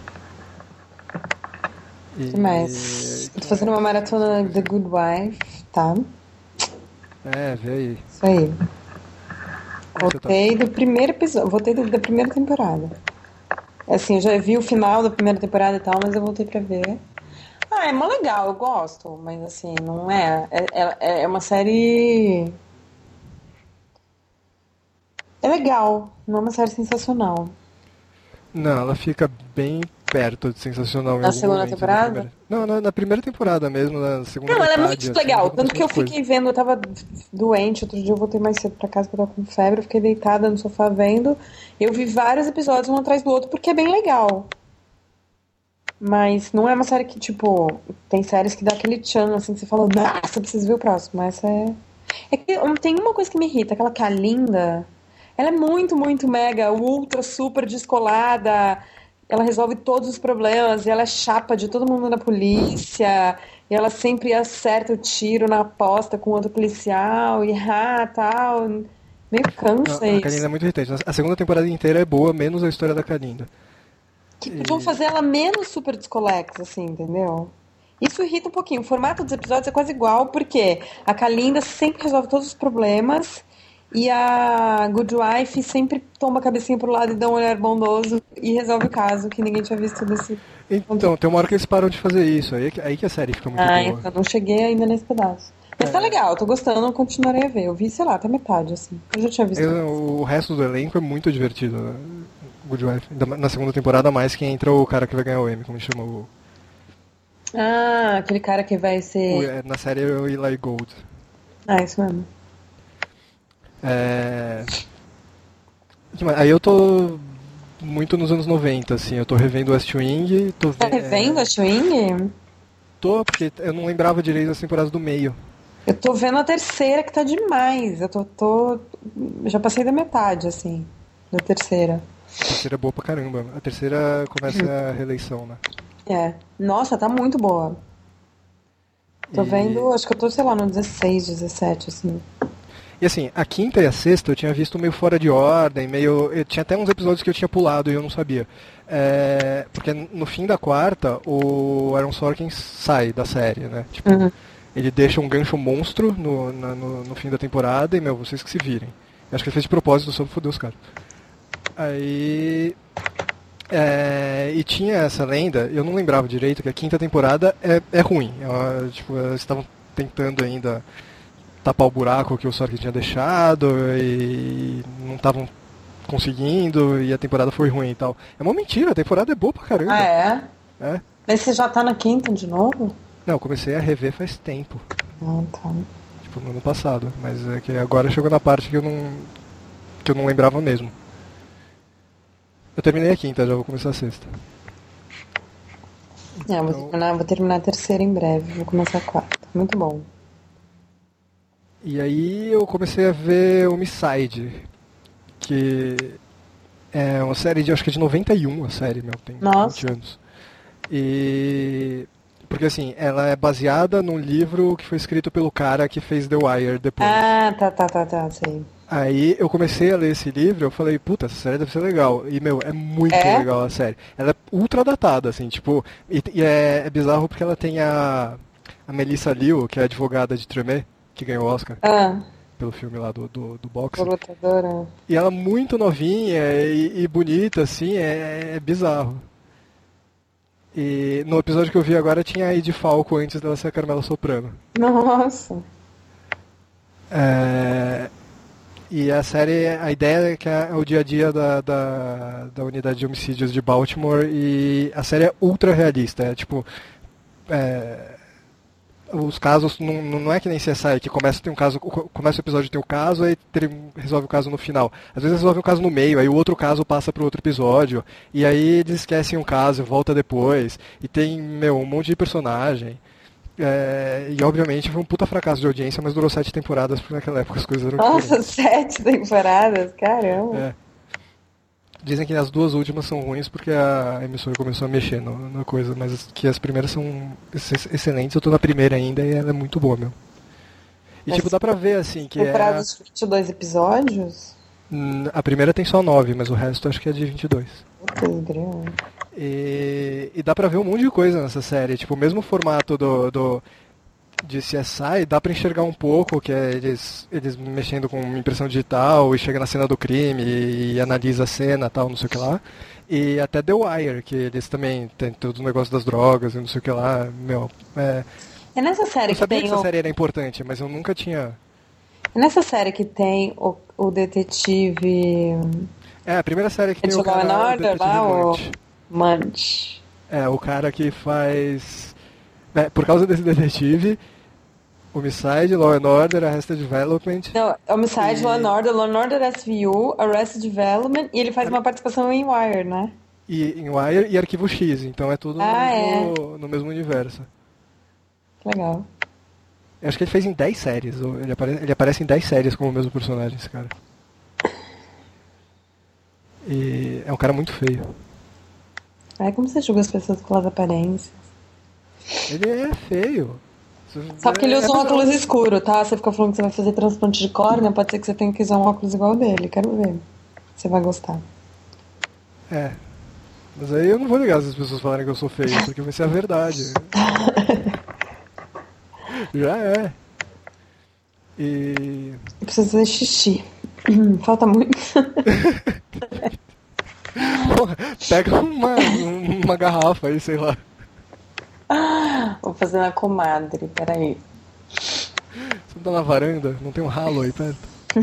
Mas eu tô fazendo uma maratona The Good Wife, tá? Vê aí. Isso aí. Voltei do primeiro episódio, voltei da primeira temporada. Assim, eu já vi o final da primeira temporada e tal, mas eu voltei pra ver. É mó legal, eu gosto, mas assim, não é. É uma série É legal, não é uma série sensacional. Não, ela fica bem perto de sensacional em Na algum segunda momento. temporada? Não, na primeira temporada mesmo, na segunda Não, ela é metade, muito assim, legal. já Tanto aconteceu que eu umas coisas. fiquei vendo, eu tava doente, outro dia eu voltei mais cedo pra casa porque eu tava com febre, eu fiquei deitada no sofá vendo. Eu vi vários episódios um atrás do outro porque é bem legal. Mas não é uma série que, tipo, tem séries que dá aquele tchan, assim, que você fala, nossa, eu preciso ver o próximo. Essa é. É que tem uma coisa que me irrita, aquela que é linda. Ela é muito, muito mega, ultra, super descolada. Ela resolve todos os problemas e ela é chapa de todo mundo na polícia. E ela sempre acerta o tiro na aposta com outro policial e tal. Meio Não, cansa a Kalinda é isso. muito irritante. A segunda temporada inteira é boa, menos a história da Kalinda. Que podiam E... fazer ela menos super descolex, assim, entendeu? Isso irrita um pouquinho. O formato dos episódios é quase igual, porque a Kalinda sempre resolve todos os problemas e a Good Wife sempre toma a cabecinha pro lado e dá um olhar bondoso e resolve o caso que ninguém tinha visto desse ponto de Então, tem uma hora que eles param de fazer isso. Aí que a série fica muito Ah, boa. então não cheguei ainda nesse pedaço. Mas tá legal, tô gostando, continuarei a ver. Eu vi, sei lá, até metade, assim. Eu já tinha visto. O resto do elenco é muito divertido, né? Good Wife. Na segunda temporada, mais que entra o cara que vai ganhar o Emmy, como chama Ah, aquele cara que vai ser. na série é o Eli Gold. Ah, isso mesmo. É... Aí eu tô muito nos anos 90, assim. Eu tô revendo West Wing, Tá revendo a Swing? Tô, porque eu não lembrava direito das temporadas do meio. Eu tô vendo a terceira que tá demais. Já passei da metade, assim, da terceira. A terceira é boa pra caramba. A terceira começa a reeleição, né? É. Nossa, tá muito boa. Tô vendo, acho que eu tô, sei lá, no 16, 17, assim. E assim, a quinta e a sexta eu tinha visto meio fora de ordem, meio. Eu tinha até uns episódios que eu tinha pulado e eu não sabia. Porque no fim da quarta, o Aaron Sorkin sai da série, né? Tipo, ele deixa um gancho monstro no fim da temporada e, vocês que se virem. Eu acho que ele fez de propósito só pra foder os caras. Aí. E tinha essa lenda, eu não lembrava direito, que a quinta temporada é ruim. Eles estavam tentando ainda tapar o buraco que o Sorkin tinha deixado e não estavam conseguindo e a temporada foi ruim e tal. É uma mentira, a temporada é boa pra caramba. Ah, é? É? Mas você já tá na quinta de novo? Não, eu comecei a rever faz tempo. Ah, tá. Tipo, no ano passado. Mas é que agora chegou na parte que eu não lembrava mesmo. Eu terminei a quinta, já vou começar a sexta. Vou terminar a terceira em breve, vou começar a quarta. Muito bom. E aí eu comecei a ver Homicide, que é uma série de, acho que é de 91, a série, tem Nossa. 20 anos. Porque assim, ela é baseada num livro que foi escrito pelo cara que fez The Wire depois. Ah, tá, sei. Aí eu comecei a ler esse livro, eu falei, puta, essa série deve ser legal. E, é muito legal a série. Ela é ultra datada, assim, tipo, e é bizarro porque ela tem a Melissa Liu, que é advogada de Tremé, que ganhou o Oscar pelo filme lá do boxe. Lutadora. E ela muito novinha e bonita, assim, é bizarro. E no episódio que eu vi agora tinha a Edie Falco antes dela ser a Carmela Soprano. Nossa. E a série, a ideia é que é o dia a dia da unidade de homicídios de Baltimore e a série é ultra realista. Os casos não é que nem CSI, que começa o episódio tem um caso, aí resolve o caso no final. Às vezes resolve um caso no meio, aí o outro caso passa para outro episódio, e aí eles esquecem um caso e volta depois, e tem, um monte de personagem. E obviamente foi um puta fracasso de audiência, mas durou 7 temporadas, porque naquela época as coisas eram Nossa, diferentes. 7 temporadas, caramba. Dizem que as 2 últimas são ruins porque a emissora começou a mexer na coisa, mas que as primeiras são excelentes. Eu tô na primeira ainda e ela é muito boa, E Mas dá pra ver, assim, que temporadas de 22 episódios? A primeira tem só 9, mas o resto acho que é de 22. Putz, grilo. E dá pra ver um monte de coisa nessa série. Tipo, o mesmo formato de CSI, dá pra enxergar um pouco, que é eles mexendo com impressão digital e chega na cena do crime e analisa a cena tal, não sei o que lá. E até The Wire, que eles também tem todo o negócio das drogas e não sei o que lá. É nessa série eu que sabia tem que essa série era importante, mas eu nunca tinha... É nessa série que tem o detetive... É, a primeira série que tem o Law cara... and Order, lá, o Munch. Munch. É, o cara que faz... Né, por causa desse detetive, Homicide, Law and Order, Arrested Development... Não, Homicide, Law and Order SVU, Arrested Development, e ele faz uma participação em Wire, né? E em Wire e Arquivo X, então é tudo no mesmo universo. Legal. Eu acho que ele fez em 10 séries, ele aparece em 10 séries como o mesmo personagem, esse cara. E é um cara muito feio. Ai, como você julga as pessoas pelas aparências? Ele é feio. Só porque ele usa um óculos escuro, tá? Você fica falando que você vai fazer transplante de córnea, pode ser que você tenha que usar um óculos igual o dele. Quero ver. Você vai gostar. É. Mas aí eu não vou ligar se as pessoas falarem que eu sou feio, porque vai ser a verdade. Já é. E... Eu preciso fazer xixi. Falta muito. Porra, pega uma garrafa aí, sei lá. Vou fazer na comadre, peraí. Você não tá na varanda? Não tem um ralo aí perto?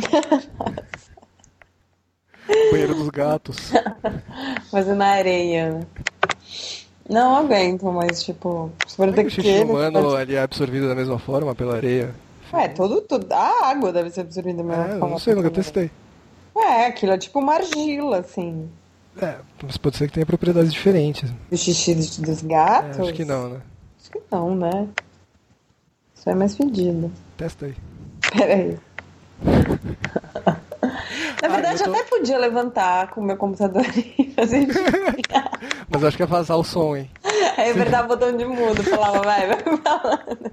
Banheiro dos gatos. Fazer na areia. Não aguento, mas tipo, se for daquele. O xixi humano ele é absorvido da mesma forma pela areia? Ué, tudo. A água deve ser absorvida da mesma forma. Não sei, nunca testei. Ué, aquilo é tipo uma argila, assim. É, mas pode ser que tenha propriedades diferentes. O xixi dos gatos? Acho que não, né? Acho que não, né? Isso é mais fedido. Testa aí. Peraí. Na verdade, eu até podia levantar com o meu computador e fazer xixi. Mas eu acho que é vazar o som, hein? Aí eu apertava o botão de mudo, falava, vai falando.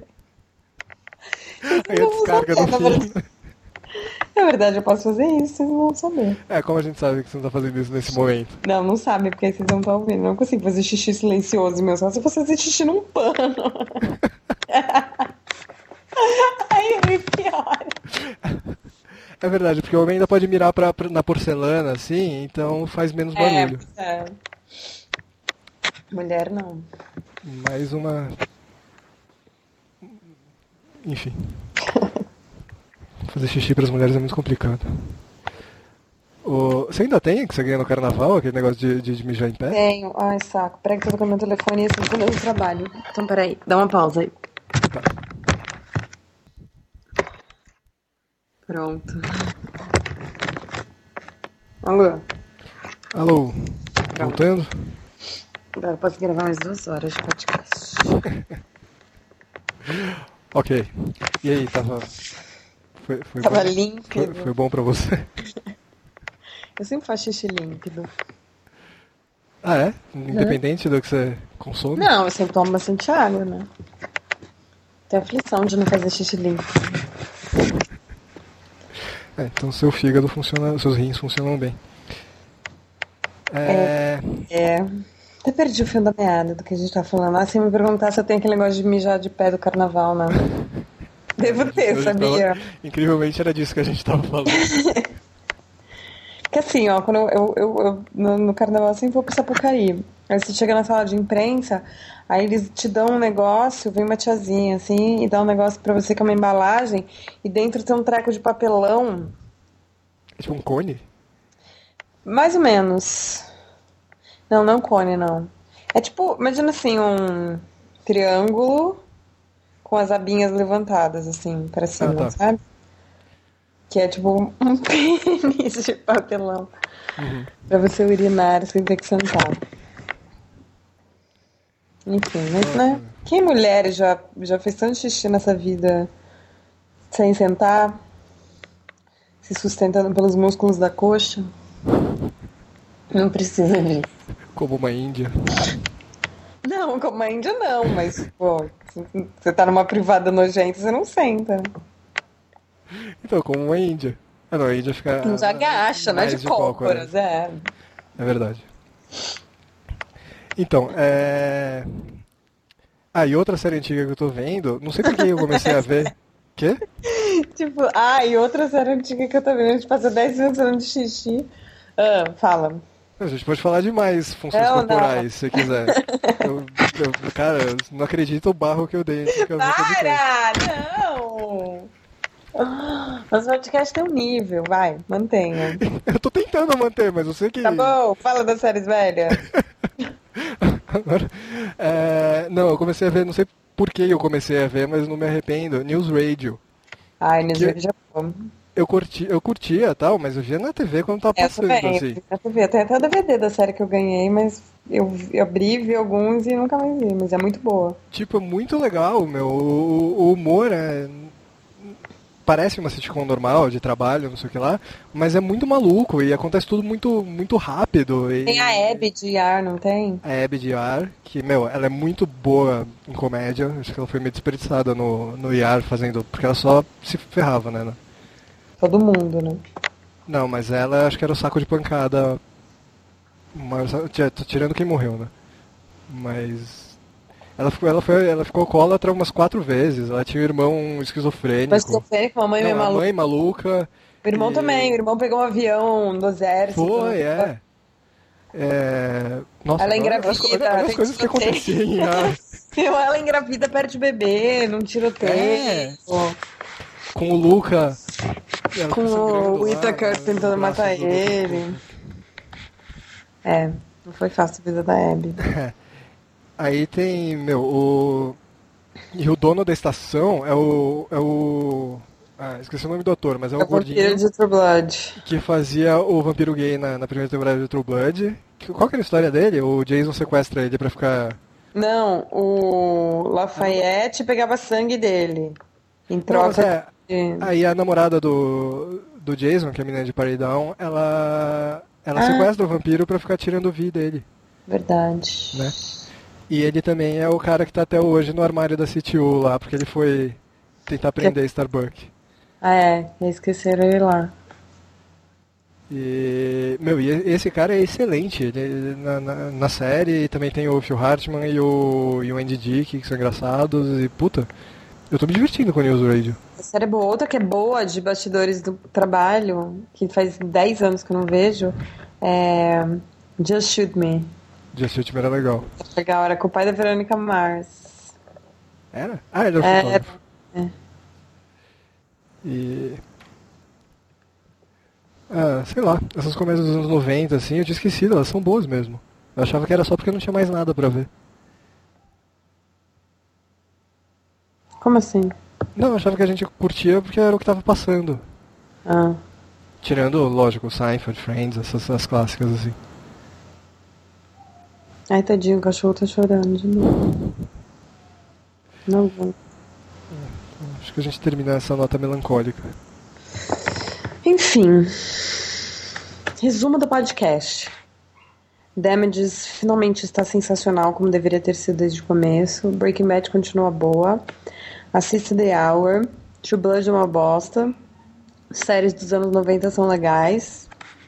Aí a descarga do fim. Na verdade, eu posso fazer isso, vocês não vão saber. É, como a gente sabe que você não tá fazendo isso nesse momento? Não, não sabe, porque aí vocês não estão ouvindo. Eu não consigo fazer xixi silencioso, meu. Só se eu fosse fazer xixi num pano. Aí é pior. É verdade, porque o homem ainda pode mirar na porcelana, assim, então faz menos barulho. É. Mulher, não. Mais uma... Enfim. Fazer xixi para as mulheres é muito complicado. Você ainda tem que você ganha no carnaval, aquele negócio de mijar em pé? Tenho. Ai, saco. Peraí que eu tô com meu telefone e esse é o meu trabalho. Então, peraí. Dá uma pausa aí. Tá. Pronto. Alô? Alô? Voltando? Agora eu posso gravar mais 2 horas de podcast. Ok. E aí, tava Tava bom? límpido. Foi bom pra você? Eu sempre faço xixi límpido. Ah, é? Independente do que você consome? Não, eu sempre tomo bastante água, né? Tenho aflição de não fazer xixi limpo. Então seu fígado funciona, seus rins funcionam bem. Até perdi o fio da meada do que a gente tá falando. Ah, se me perguntar se eu tenho aquele negócio de mijar de pé do carnaval, né? Devo ter, sabia? Incrivelmente era disso que a gente tava falando. Que assim, ó, quando eu no carnaval eu sempre vou pro Sapucaí. Aí você chega na sala de imprensa, aí eles te dão um negócio, vem uma tiazinha assim, e dá um negócio pra você que é uma embalagem, e dentro tem um treco de papelão. É tipo um cone? Mais ou menos. Não, não cone, não. É tipo, imagina assim, um triângulo com as abinhas levantadas, assim, pra cima, tá. sabe? Que é tipo um pênis de papelão. Uhum. Pra você urinar sem ter que sentar. Enfim, mas né? Quem mulher já fez tanto xixi nessa vida sem sentar? Se sustentando pelos músculos da coxa? Não precisa disso. Como uma índia. Não, como uma índia não, mas, pô, você tá numa privada nojenta, você não senta. Então, como uma índia. Ah, não, a índia fica... Nos agacha, né? De cócoras, É verdade. Então, e outra série antiga que eu tô vendo, não sei por que eu comecei a ver... Quê? Tipo, e outra série antiga que eu tô vendo, a gente passa 10 minutos falando de xixi. Fala. A gente pode falar de mais funções corporais, se quiser. Cara, não acredito o barro que eu dei. Para! Não! Mas o podcast tem um nível, vai, mantenha. Eu tô tentando manter, mas eu sei que... Tá bom, fala das séries velhas. Agora, não, eu comecei a ver, não sei por que eu comecei a ver, mas não me arrependo. News Radio. Ai, News Radio já foi. Eu curtia e tal, mas eu via na TV quando tava passando, também, assim. eu vi na TV. Tem até o DVD da série que eu ganhei, mas eu abri, vi alguns e nunca mais vi, mas é muito boa. Tipo, é muito legal, meu. O humor parece uma sitcom normal, de trabalho, não sei o que lá, mas é muito maluco e acontece tudo muito, muito rápido. Tem a Abby de ER, não tem? A Abby de ER, que, meu, ela é muito boa em comédia. Acho que ela foi meio desperdiçada no ER fazendo, porque ela só se ferrava, né? Todo mundo, né? Não, mas ela acho que era o saco de pancada. Tirando quem morreu, né? Mas. Ela ficou alcoólatra umas 4 vezes. Ela tinha um irmão esquizofrênico. Mas esquizofrênico, uma mãe meio maluca. Mãe maluca. O irmão também. O irmão pegou um avião do exército. Foi, Nossa, ela engravida. Olha as coisas que aconteciam. Ela engravida perto de bebê, num tiroteio. Com o Luca. Com o Whittaker tentando matar ele. Não foi fácil a vida da Abby. Aí tem, meu, E o dono da estação é o... esqueci o nome do ator, mas é o gordinho. Vampiro de True Blood. Que fazia o vampiro gay na primeira temporada de True Blood. Qual que era a história dele? O Jason sequestra ele pra ficar... Não, o Lafayette pegava sangue dele. Em troca de... Aí a namorada do Jason, que é a menina de Paredão, ela sequestra o vampiro pra ficar tirando o vi dele. Verdade. Né? E ele também é o cara que tá até hoje no armário da CTU lá, porque ele foi tentar prender Starbuck. Esqueceram ele lá. E esse cara é excelente. Ele, na série também tem o Phil Hartman e o Andy Dick, que são engraçados. E puta, eu tô me divertindo com o News Radio. A série é boa. Outra que é boa, de bastidores do trabalho, que faz 10 anos que eu não vejo, é Just Shoot Me. Just Shoot Me era legal. Legal, era com o pai da Verônica Mars. Era? Ele era o fotógrafo. E... sei lá, essas comédias dos anos 90, assim, eu tinha esquecido, elas são boas mesmo. Eu achava que era só porque não tinha mais nada pra ver. Como assim? Não, eu achava que a gente curtia porque era o que tava passando. Tirando, lógico, Seinfeld, Friends, essas clássicas, assim. Ai, tadinho, o cachorro tá chorando de novo. Não vou. Acho que a gente termina essa nota melancólica. Enfim. Resumo do podcast. Damages finalmente está sensacional, como deveria ter sido desde o começo. Breaking Bad continua boa. Assista The Hour. True Blood é uma bosta. Séries dos anos 90 são legais.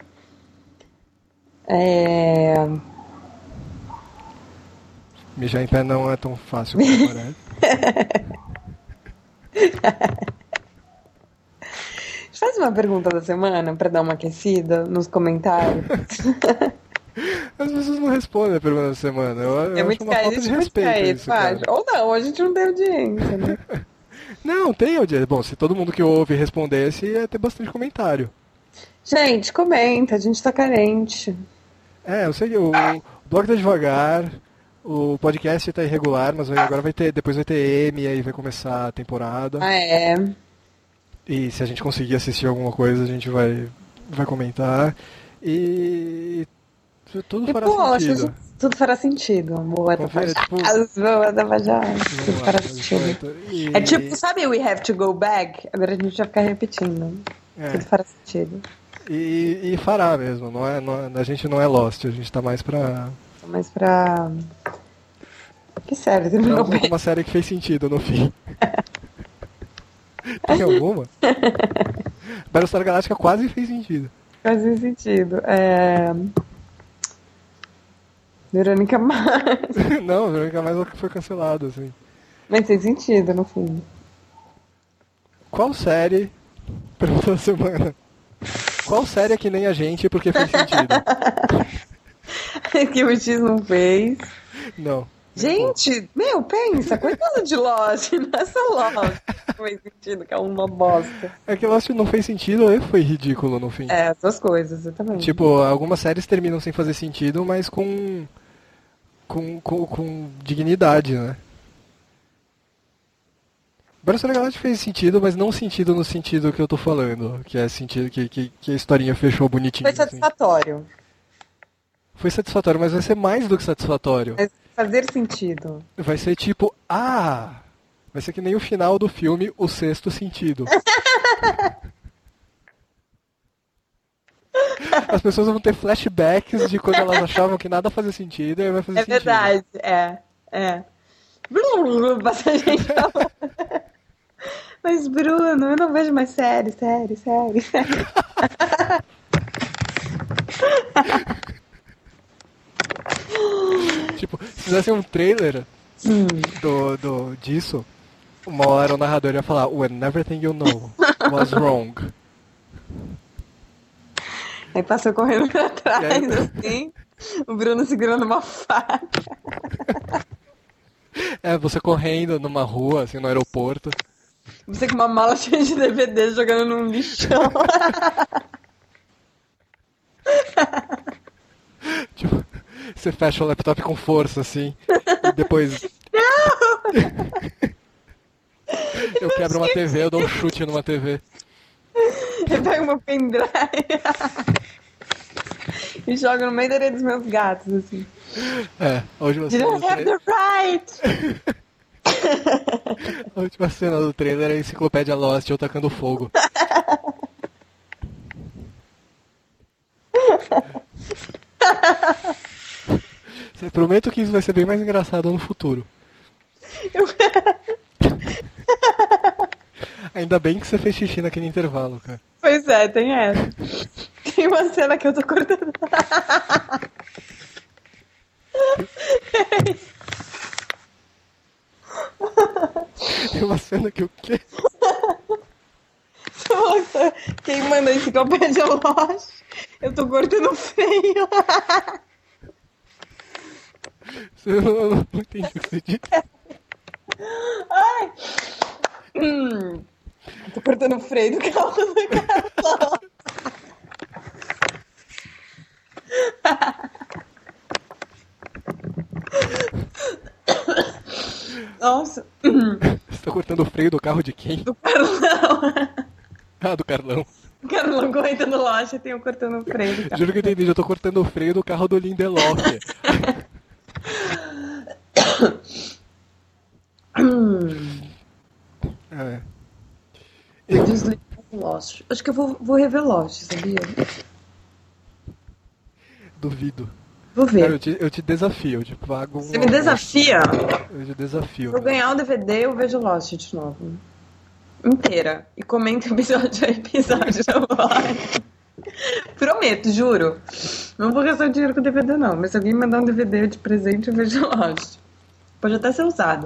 Mijar em pé não é tão fácil como parece. Faz uma pergunta da semana pra dar uma aquecida nos comentários. As pessoas não respondem a pergunta da semana. Eu É muito acho uma falta de respeito isso, cara. Ou não, a gente não tem audiência, né? Não, tem audiência. Bom, se todo mundo que ouve respondesse, ia ter bastante comentário. Gente, comenta, a gente tá carente. Eu sei que o blog tá devagar, o podcast tá irregular, mas agora depois vai ter M, e aí vai começar a temporada. E se a gente conseguir assistir alguma coisa, a gente vai comentar. E tudo fará sentido. Tudo fará sentido, amor. Tudo fará sentido. É tipo, sabe We Have to Go Back? Agora a gente vai ficar repetindo. Tudo fará sentido. E fará mesmo. A gente não é Lost, a gente tá mais pra... Que série? Terminou bem. Uma série que fez sentido no fim. Tem alguma? Battlestar Galactica quase fez sentido. Quase fez sentido. Verônica Mars. Não, Verônica Mars foi cancelado, assim. Mas tem sentido no fim. Qual série... Pergunta da semana. Qual série é que nem a gente porque fez sentido? Que o X não fez. Não. Gente, pensa, coitado de Lost, não é só Lost que faz sentido, que é uma bosta. É que Lost não fez sentido e foi ridículo no fim. É, essas coisas, exatamente. Tipo, algumas séries terminam sem fazer sentido, mas com dignidade, né? Battlestar Galactica fez sentido, mas não sentido no sentido que eu tô falando, que é sentido que a historinha fechou bonitinho. Foi satisfatório. Assim. Foi satisfatório, mas vai ser mais do que satisfatório. Vai fazer sentido. Vai ser tipo, vai ser que nem o final do filme O Sexto Sentido. As pessoas vão ter flashbacks de quando elas achavam que nada fazia sentido e aí vai fazer sentido. É verdade, é. Passa a gente falando. Mas, Bruno, eu não vejo mais série. Tipo, se fizesse um trailer disso, uma hora o narrador ia falar When everything you know was wrong. Aí passou correndo pra trás, assim, o Bruno segurando uma faca. Você correndo numa rua, assim, no aeroporto. Você com uma mala cheia de DVD jogando num lixão. Tipo, você fecha o laptop com força, assim, e depois... Não! Eu quebro uma TV, eu dou um chute numa TV. Eu pego uma pendrive e jogo no meio da orelha dos meus gatos, assim. Hoje você... You don't have the right! A última cena do trailer é a enciclopédia Lost, eu tacando fogo. Você prometo que isso vai ser bem mais engraçado no futuro. Ainda bem que você fez xixi naquele intervalo, cara. Pois é, tem essa. Tem uma cena que eu tô cortando. Tem uma cena que o quê? Queimando a enciclopédia Lost. Eu tô cortando feio. Eu não entendi o que você disse. Ai! Tô cortando o freio do carro do Carlão. Nossa. Você tá cortando o freio do carro de quem? Do Carlão. Do Carlão. O Carlão correndo no loja e tem eu cortando o freio do carro. Juro que eu entendi, eu tô cortando o freio do carro do Lindelof. Eu desliguei o Lost. Acho que eu vou rever Lost, sabia? Duvido. Vou ver. Cara, eu te desafio, eu te pago Você me desafia? Eu te desafio. Se eu ganhar o DVD, eu vejo Lost de novo. Inteira. E comento episódio a episódio da Lost. Prometo, juro. Não vou gastar o dinheiro com o DVD, não. Mas se alguém me mandar um DVD de presente, eu vejo Lost. Pode até ser usado.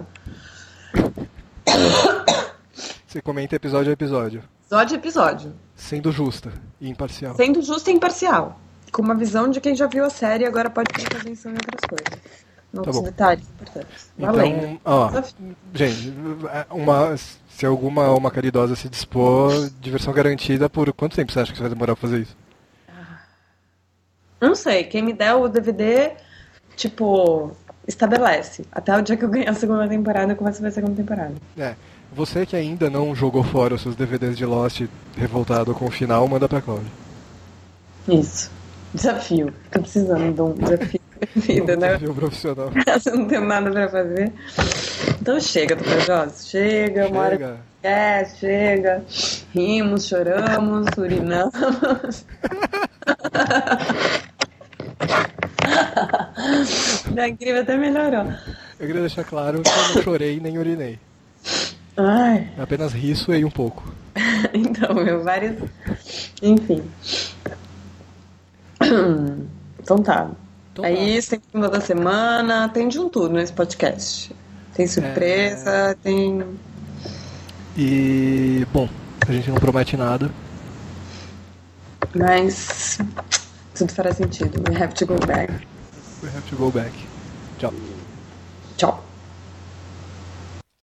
Você comenta episódio a episódio. Episódio a episódio. Sendo justa e imparcial. Sendo justa e imparcial. Com uma visão de quem já viu a série e agora pode prestar atenção em outras coisas. Outros detalhes importantes. Então, gente, se uma caridosa se dispor, diversão garantida, por quanto tempo você acha que você vai demorar pra fazer isso? Não sei. Quem me der o DVD, estabelece. Até o dia que eu ganhar a segunda temporada, eu começo a ver a segunda temporada. Você que ainda não jogou fora os seus DVDs de Lost revoltado com o final, manda pra Cláudia. Isso. Desafio. Tô precisando de um desafio na vida, né? Desafio profissional. Eu não tenho nada pra fazer. Então chega, Tapajós. Chega, uma hora que chega. Rimos, choramos, urinamos. Da incrível até melhorou. Eu queria deixar claro que eu não chorei nem urinei. Ai. Apenas ri e suei um pouco. Então, vários... Enfim. Então tá. É isso, tem segunda da semana, tem de um tudo nesse podcast. Tem surpresa, tem... E, bom, a gente não promete nada. Mas tudo fará sentido. We have to go back. We have to go back. Tchau.